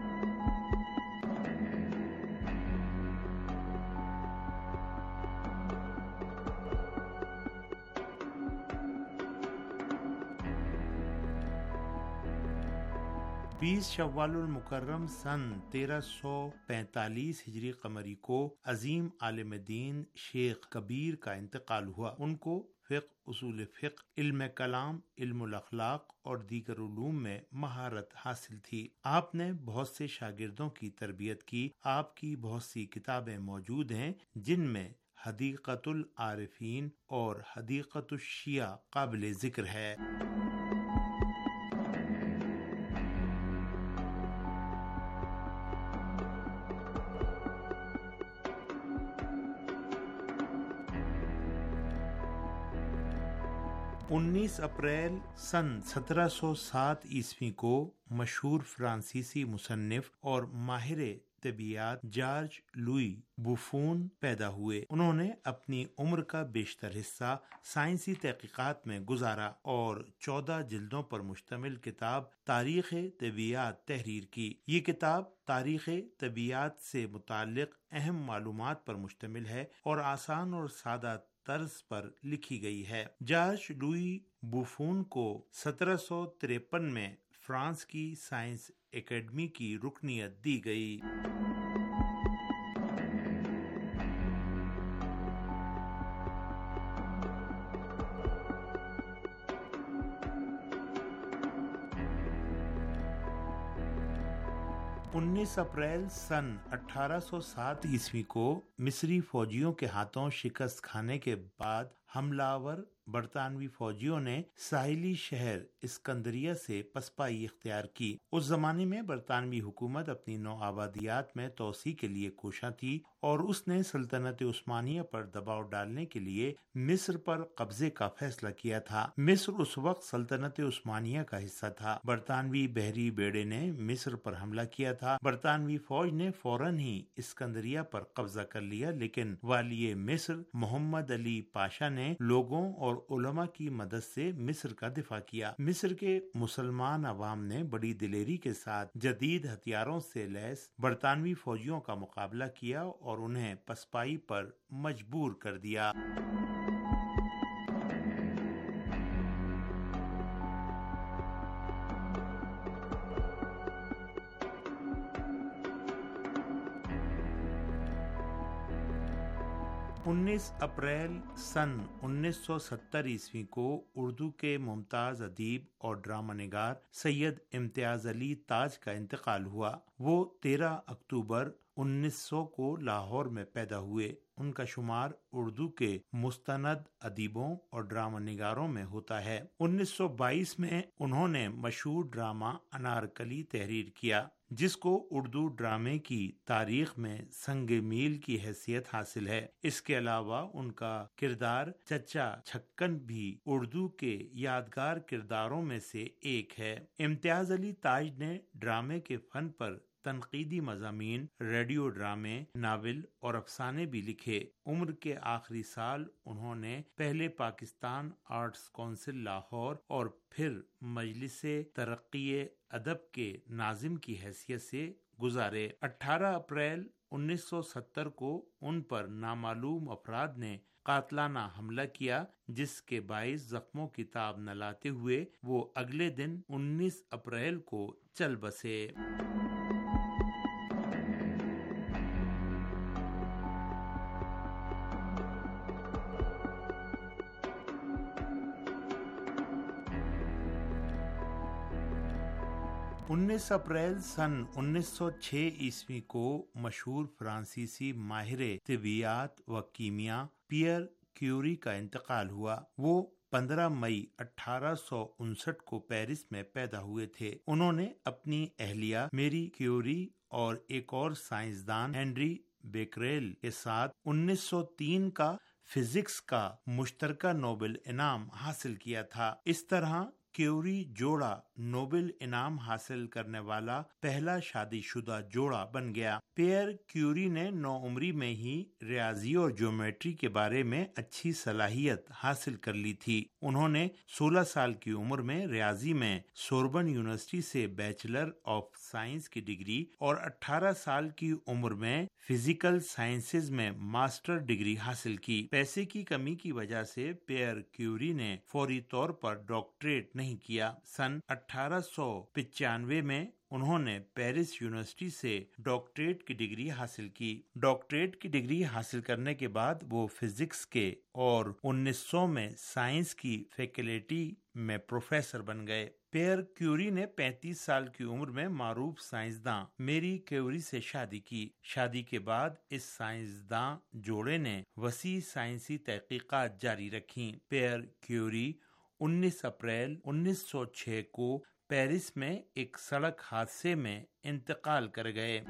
بیس شوال المکرم سن تیرہ سو پینتالیس ہجری قمری کو عظیم عالم دین شیخ کبیر کا انتقال ہوا۔ ان کو فقہ، اصول فقہ، علم کلام، علم الاخلاق اور دیگر علوم میں مہارت حاصل تھی۔ آپ نے بہت سے شاگردوں کی تربیت کی۔ آپ کی بہت سی کتابیں موجود ہیں، جن میں حدیقۃ العارفین اور حدیقۃ الشیعہ قابل ذکر ہے۔ انیس اپریل سن سترہ سو سات عیسوی کو مشہور فرانسیسی مصنف اور ماہر طبیعیات جارج لوئی بوفون پیدا ہوئے۔ انہوں نے اپنی عمر کا بیشتر حصہ سائنسی تحقیقات میں گزارا اور چودہ جلدوں پر مشتمل کتاب تاریخ طبیعیات تحریر کی۔ یہ کتاب تاریخ طبیعیات سے متعلق اہم معلومات پر مشتمل ہے اور آسان اور سادہ طرز پر لکھی گئی ہے۔ جارج لوئی بوفون کو سترہ سو تریپن میں فرانس کی سائنس اکیڈمی کی رکنیت دی گئی۔ انیس اپریل سن اٹھارہ سو سات عیسوی کو مصری فوجیوں کے ہاتھوں شکست کھانے کے بعد حملہ آور برطانوی فوجیوں نے ساحلی شہر اسکندریہ سے پسپائی اختیار کی۔ اس زمانے میں برطانوی حکومت اپنی نو آبادیات میں توسیع کے لیے کوشاں تھی اور اس نے سلطنت عثمانیہ پر دباؤ ڈالنے کے لیے مصر پر قبضے کا فیصلہ کیا تھا۔ مصر اس وقت سلطنت عثمانیہ کا حصہ تھا۔ برطانوی بحری بیڑے نے مصر پر حملہ کیا تھا۔ برطانوی فوج نے فوراً ہی اسکندریہ پر قبضہ کر لیا، لیکن والی مصر محمد علی پاشا نے لوگوں اور علماء کی مدد سے مصر کا دفاع کیا۔ مصر کے مسلمان عوام نے بڑی دلیری کے ساتھ جدید ہتھیاروں سے لیس برطانوی فوجیوں کا مقابلہ کیا اور انہیں پسپائی پر مجبور کر دیا۔ انیس اپریل سن انیس سو ستر عیسوی کو اردو کے ممتاز ادیب اور ڈرامہ نگار سید امتیاز علی تاج کا انتقال ہوا۔ وہ تیرہ اکتوبر انیس سو کو لاہور میں پیدا ہوئے۔ ان کا شمار اردو کے مستند ادیبوں اور ڈرامہ نگاروں میں ہوتا ہے۔ انیس سو بائیس میں انہوں نے مشہور ڈرامہ انارکلی تحریر کیا، جس کو اردو ڈرامے کی تاریخ میں سنگ میل کی حیثیت حاصل ہے۔ اس کے علاوہ ان کا کردار چچا چھکن بھی اردو کے یادگار کرداروں میں سے ایک ہے۔ امتیاز علی تاج نے ڈرامے کے فن پر تنقیدی مضامین، ریڈیو ڈرامے، ناول اور افسانے بھی لکھے۔ عمر کے آخری سال انہوں نے پہلے پاکستان آرٹس کونسل لاہور اور پھر مجلس ترقی ادب کے ناظم کی حیثیت سے گزارے۔ اٹھارہ اپریل انیس سو ستر کو ان پر نامعلوم افراد نے قاتلانہ حملہ کیا، جس کے باعث زخموں کی تاب نہ لاتے ہوئے وہ اگلے دن انیس اپریل کو چل بسے۔ انیس اپریل سن انیس سو چھ عیسوی کو مشہور فرانسیسی ماہر طبیعیات و کیمیا پیئر کیوری کا انتقال ہوا۔ وہ پندرہ مئی اٹھارہ سو انسٹھ کو پیرس میں پیدا ہوئے تھے۔ انہوں نے اپنی اہلیہ میری کیوری اور ایک اور سائنسدان ہنری بیکریل کے ساتھ انیس سو تین کا فزکس کا مشترکہ نوبل انعام حاصل کیا تھا۔ اس طرح کیوری جوڑا نوبل انعام حاصل کرنے والا پہلا شادی شدہ جوڑا بن گیا۔ پیئر کیوری نے نو عمری میں ہی ریاضی اور جیومیٹری کے بارے میں اچھی صلاحیت حاصل کر لی تھی۔ انہوں نے سولہ سال کی عمر میں ریاضی میں سوربن یونیورسٹی سے بیچلر آف سائنس کی ڈگری اور اٹھارہ سال کی عمر میں فزیکل سائنسز میں ماسٹر ڈگری حاصل کی۔ پیسے کی کمی کی وجہ سے پیئر کیوری نے فوری طور پر ڈاکٹریٹ نہیں کیا۔ سن اٹھارہ سو پچانوے میں انہوں نے پیرس یونیورسٹی سے ڈاکٹریٹ کی ڈگری حاصل کی۔ ڈاکٹریٹ کی ڈگری حاصل کرنے کے بعد وہ فزکس کے اور انیس سو میں سائنس کی فیکلٹی میں پروفیسر بن گئے۔ پیئر کیوری نے پینتیس سال کی عمر میں معروف سائنسداں میری کیوری سے شادی کی۔ شادی کے بعد اس سائنسداں جوڑے نے وسیع سائنسی تحقیقات جاری رکھیں۔ پیئر کیوری انیس اپریل انیس سو چھ کو پیرس میں ایک سڑک حادثے میں انتقال کر گئے۔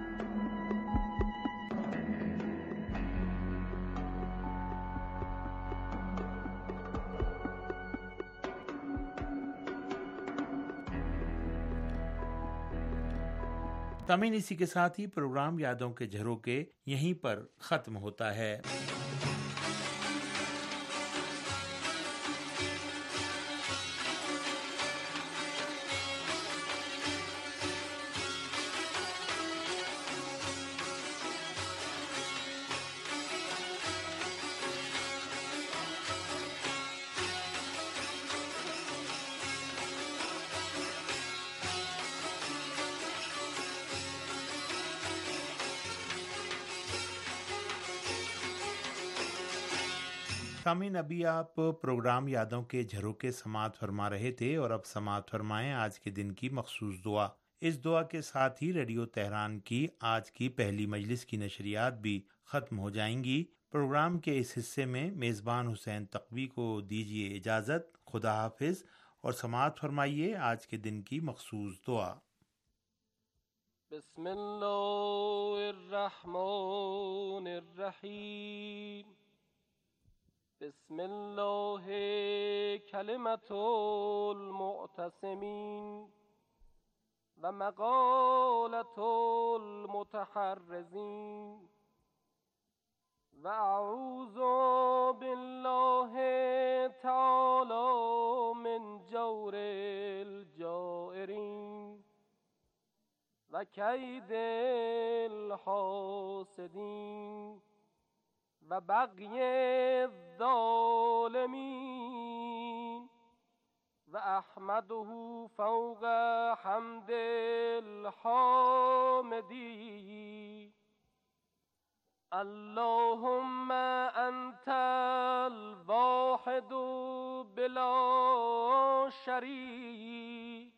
تمہیں اسی کے ساتھ ہی پروگرام یادوں کے جھروکے یہیں پر ختم ہوتا ہے۔ سامعین، ابھی آپ پروگرام یادوں کے جھروکے سماعت فرما رہے تھے اور اب سماعت فرمائیں آج کے دن کی مخصوص دعا۔ اس دعا کے ساتھ ہی ریڈیو تہران کی آج کی پہلی مجلس کی نشریات بھی ختم ہو جائیں گی۔ پروگرام کے اس حصے میں میزبان حسین تقوی کو دیجیے اجازت۔ خدا حافظ اور سماعت فرمائیے آج کے دن کی مخصوص دعا۔ بسم اللہ الرحمن الرحیم۔ بسم اللہ کلمۃ المعتصمین و مقالۃ المتحرزین و اعوذ باللہ تعالی من جور الجائرین و کید الحاسدین و بغی الظالمین و احمده فوق حمد الحامدین۔ اللهم انت الواحد بلا شریک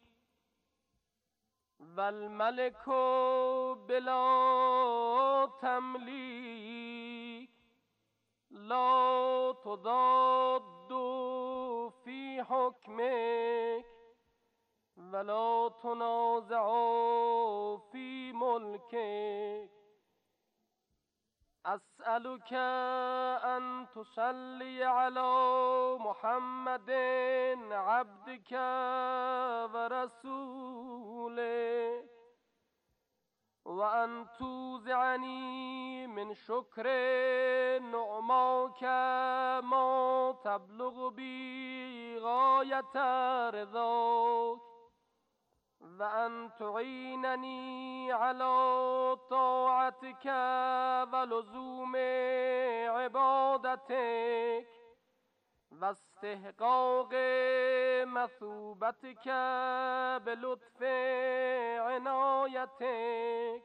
والملك بلا تملیک لا تضاد في حكمك ولا تنازع في ملكك۔ أسألك أن تصلي على محمد عبدك ورسولك وأن توزعني من شكر نعماك ما تبلغ بي غاية رضاك وأن تعينني على طاعتك ولزوم عبادتك واستحقاق مثوبتك بلطف عنايتك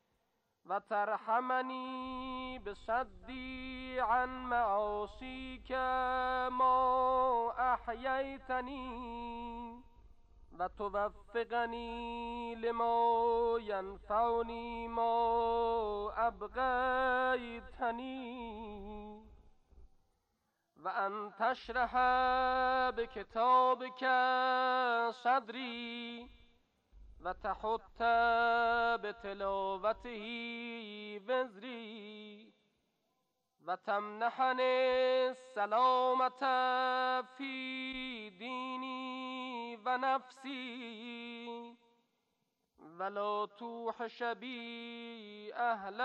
وترحمني بصدي عن معاصيك ما أحييتني وتوفقني لما ينفعني ما أبغيتني وأن تشرح بكتابك صدري وتحط بتلاوته وزري وتمنحني السلامة في ديني ونفسي ولا توحش بي أهل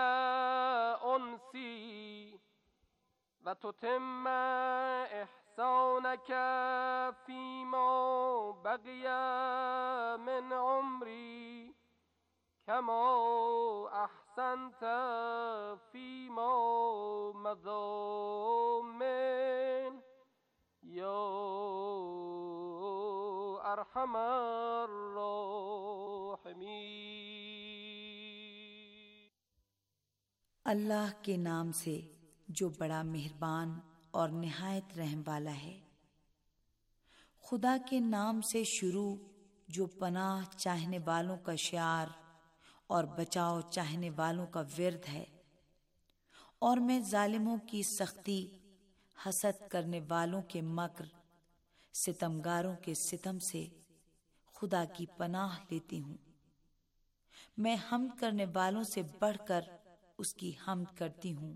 أنسي وتتم إحسانك فيما بقي من عمري كما أحسنت فيما مضى من يا أرحم الراحمين. اللہ کے نام سے جو بڑا مہربان اور نہایت رحم والا ہے. خدا کے نام سے شروع جو پناہ چاہنے والوں کا شعار اور بچاؤ چاہنے والوں کا ورد ہے. اور میں ظالموں کی سختی، حسد کرنے والوں کے مکر، ستمگاروں کے ستم سے خدا کی پناہ لیتی ہوں. میں حمد کرنے والوں سے بڑھ کر اس کی حمد کرتی ہوں.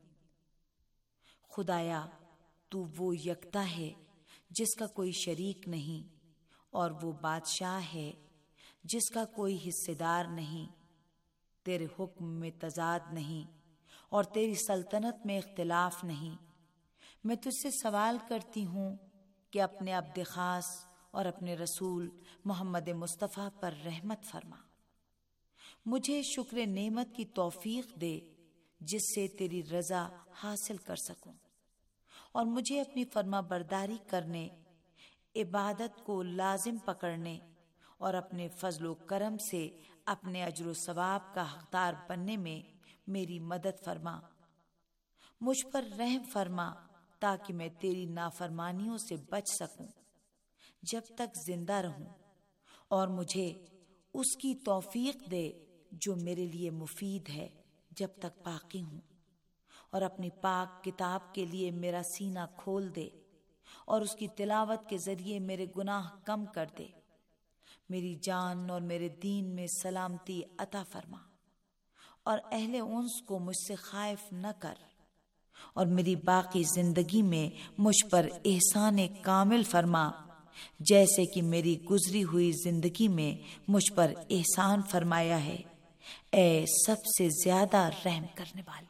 خدایا تو وہ یکتا ہے جس کا کوئی شریک نہیں، اور وہ بادشاہ ہے جس کا کوئی حصے دار نہیں. تیرے حکم میں تضاد نہیں اور تیری سلطنت میں اختلاف نہیں. میں تجھ سے سوال کرتی ہوں کہ اپنے عبد خاص اور اپنے رسول محمد مصطفیٰ پر رحمت فرما. مجھے شکر نعمت کی توفیق دے جس سے تیری رضا حاصل کر سکوں، اور مجھے اپنی فرما برداری کرنے، عبادت کو لازم پکڑنے اور اپنے فضل و کرم سے اپنے اجر و ثواب کا حقدار بننے میں میری مدد فرما. مجھ پر رحم فرما تاکہ میں تیری نافرمانیوں سے بچ سکوں جب تک زندہ رہوں، اور مجھے اس کی توفیق دے جو میرے لیے مفید ہے جب تک باقی ہوں. اور اپنی پاک کتاب کے لیے میرا سینہ کھول دے اور اس کی تلاوت کے ذریعے میرے گناہ کم کر دے. میری جان اور میرے دین میں سلامتی عطا فرما، اور اہل انس کو مجھ سے خائف نہ کر، اور میری باقی زندگی میں مجھ پر احسان کامل فرما جیسے کہ میری گزری ہوئی زندگی میں مجھ پر احسان فرمایا ہے، اے سب سے زیادہ رحم کرنے والے.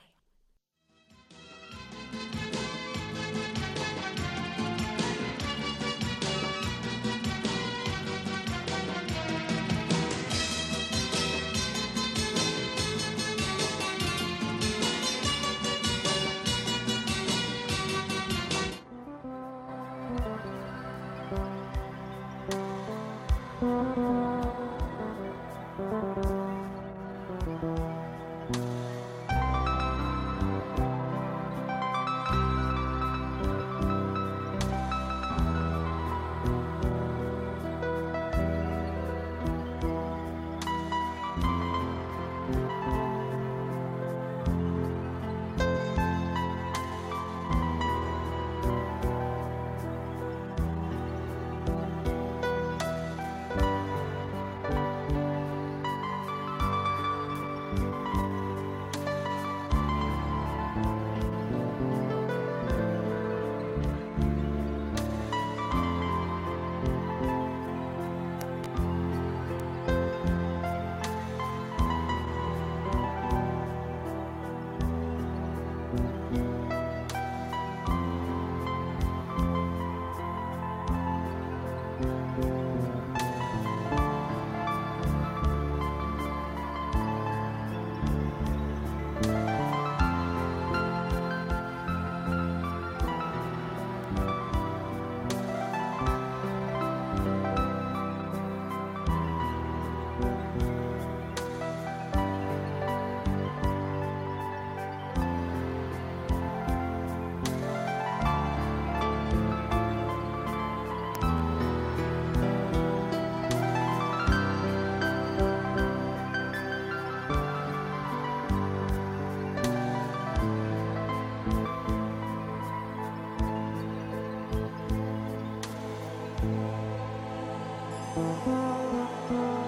Thank you.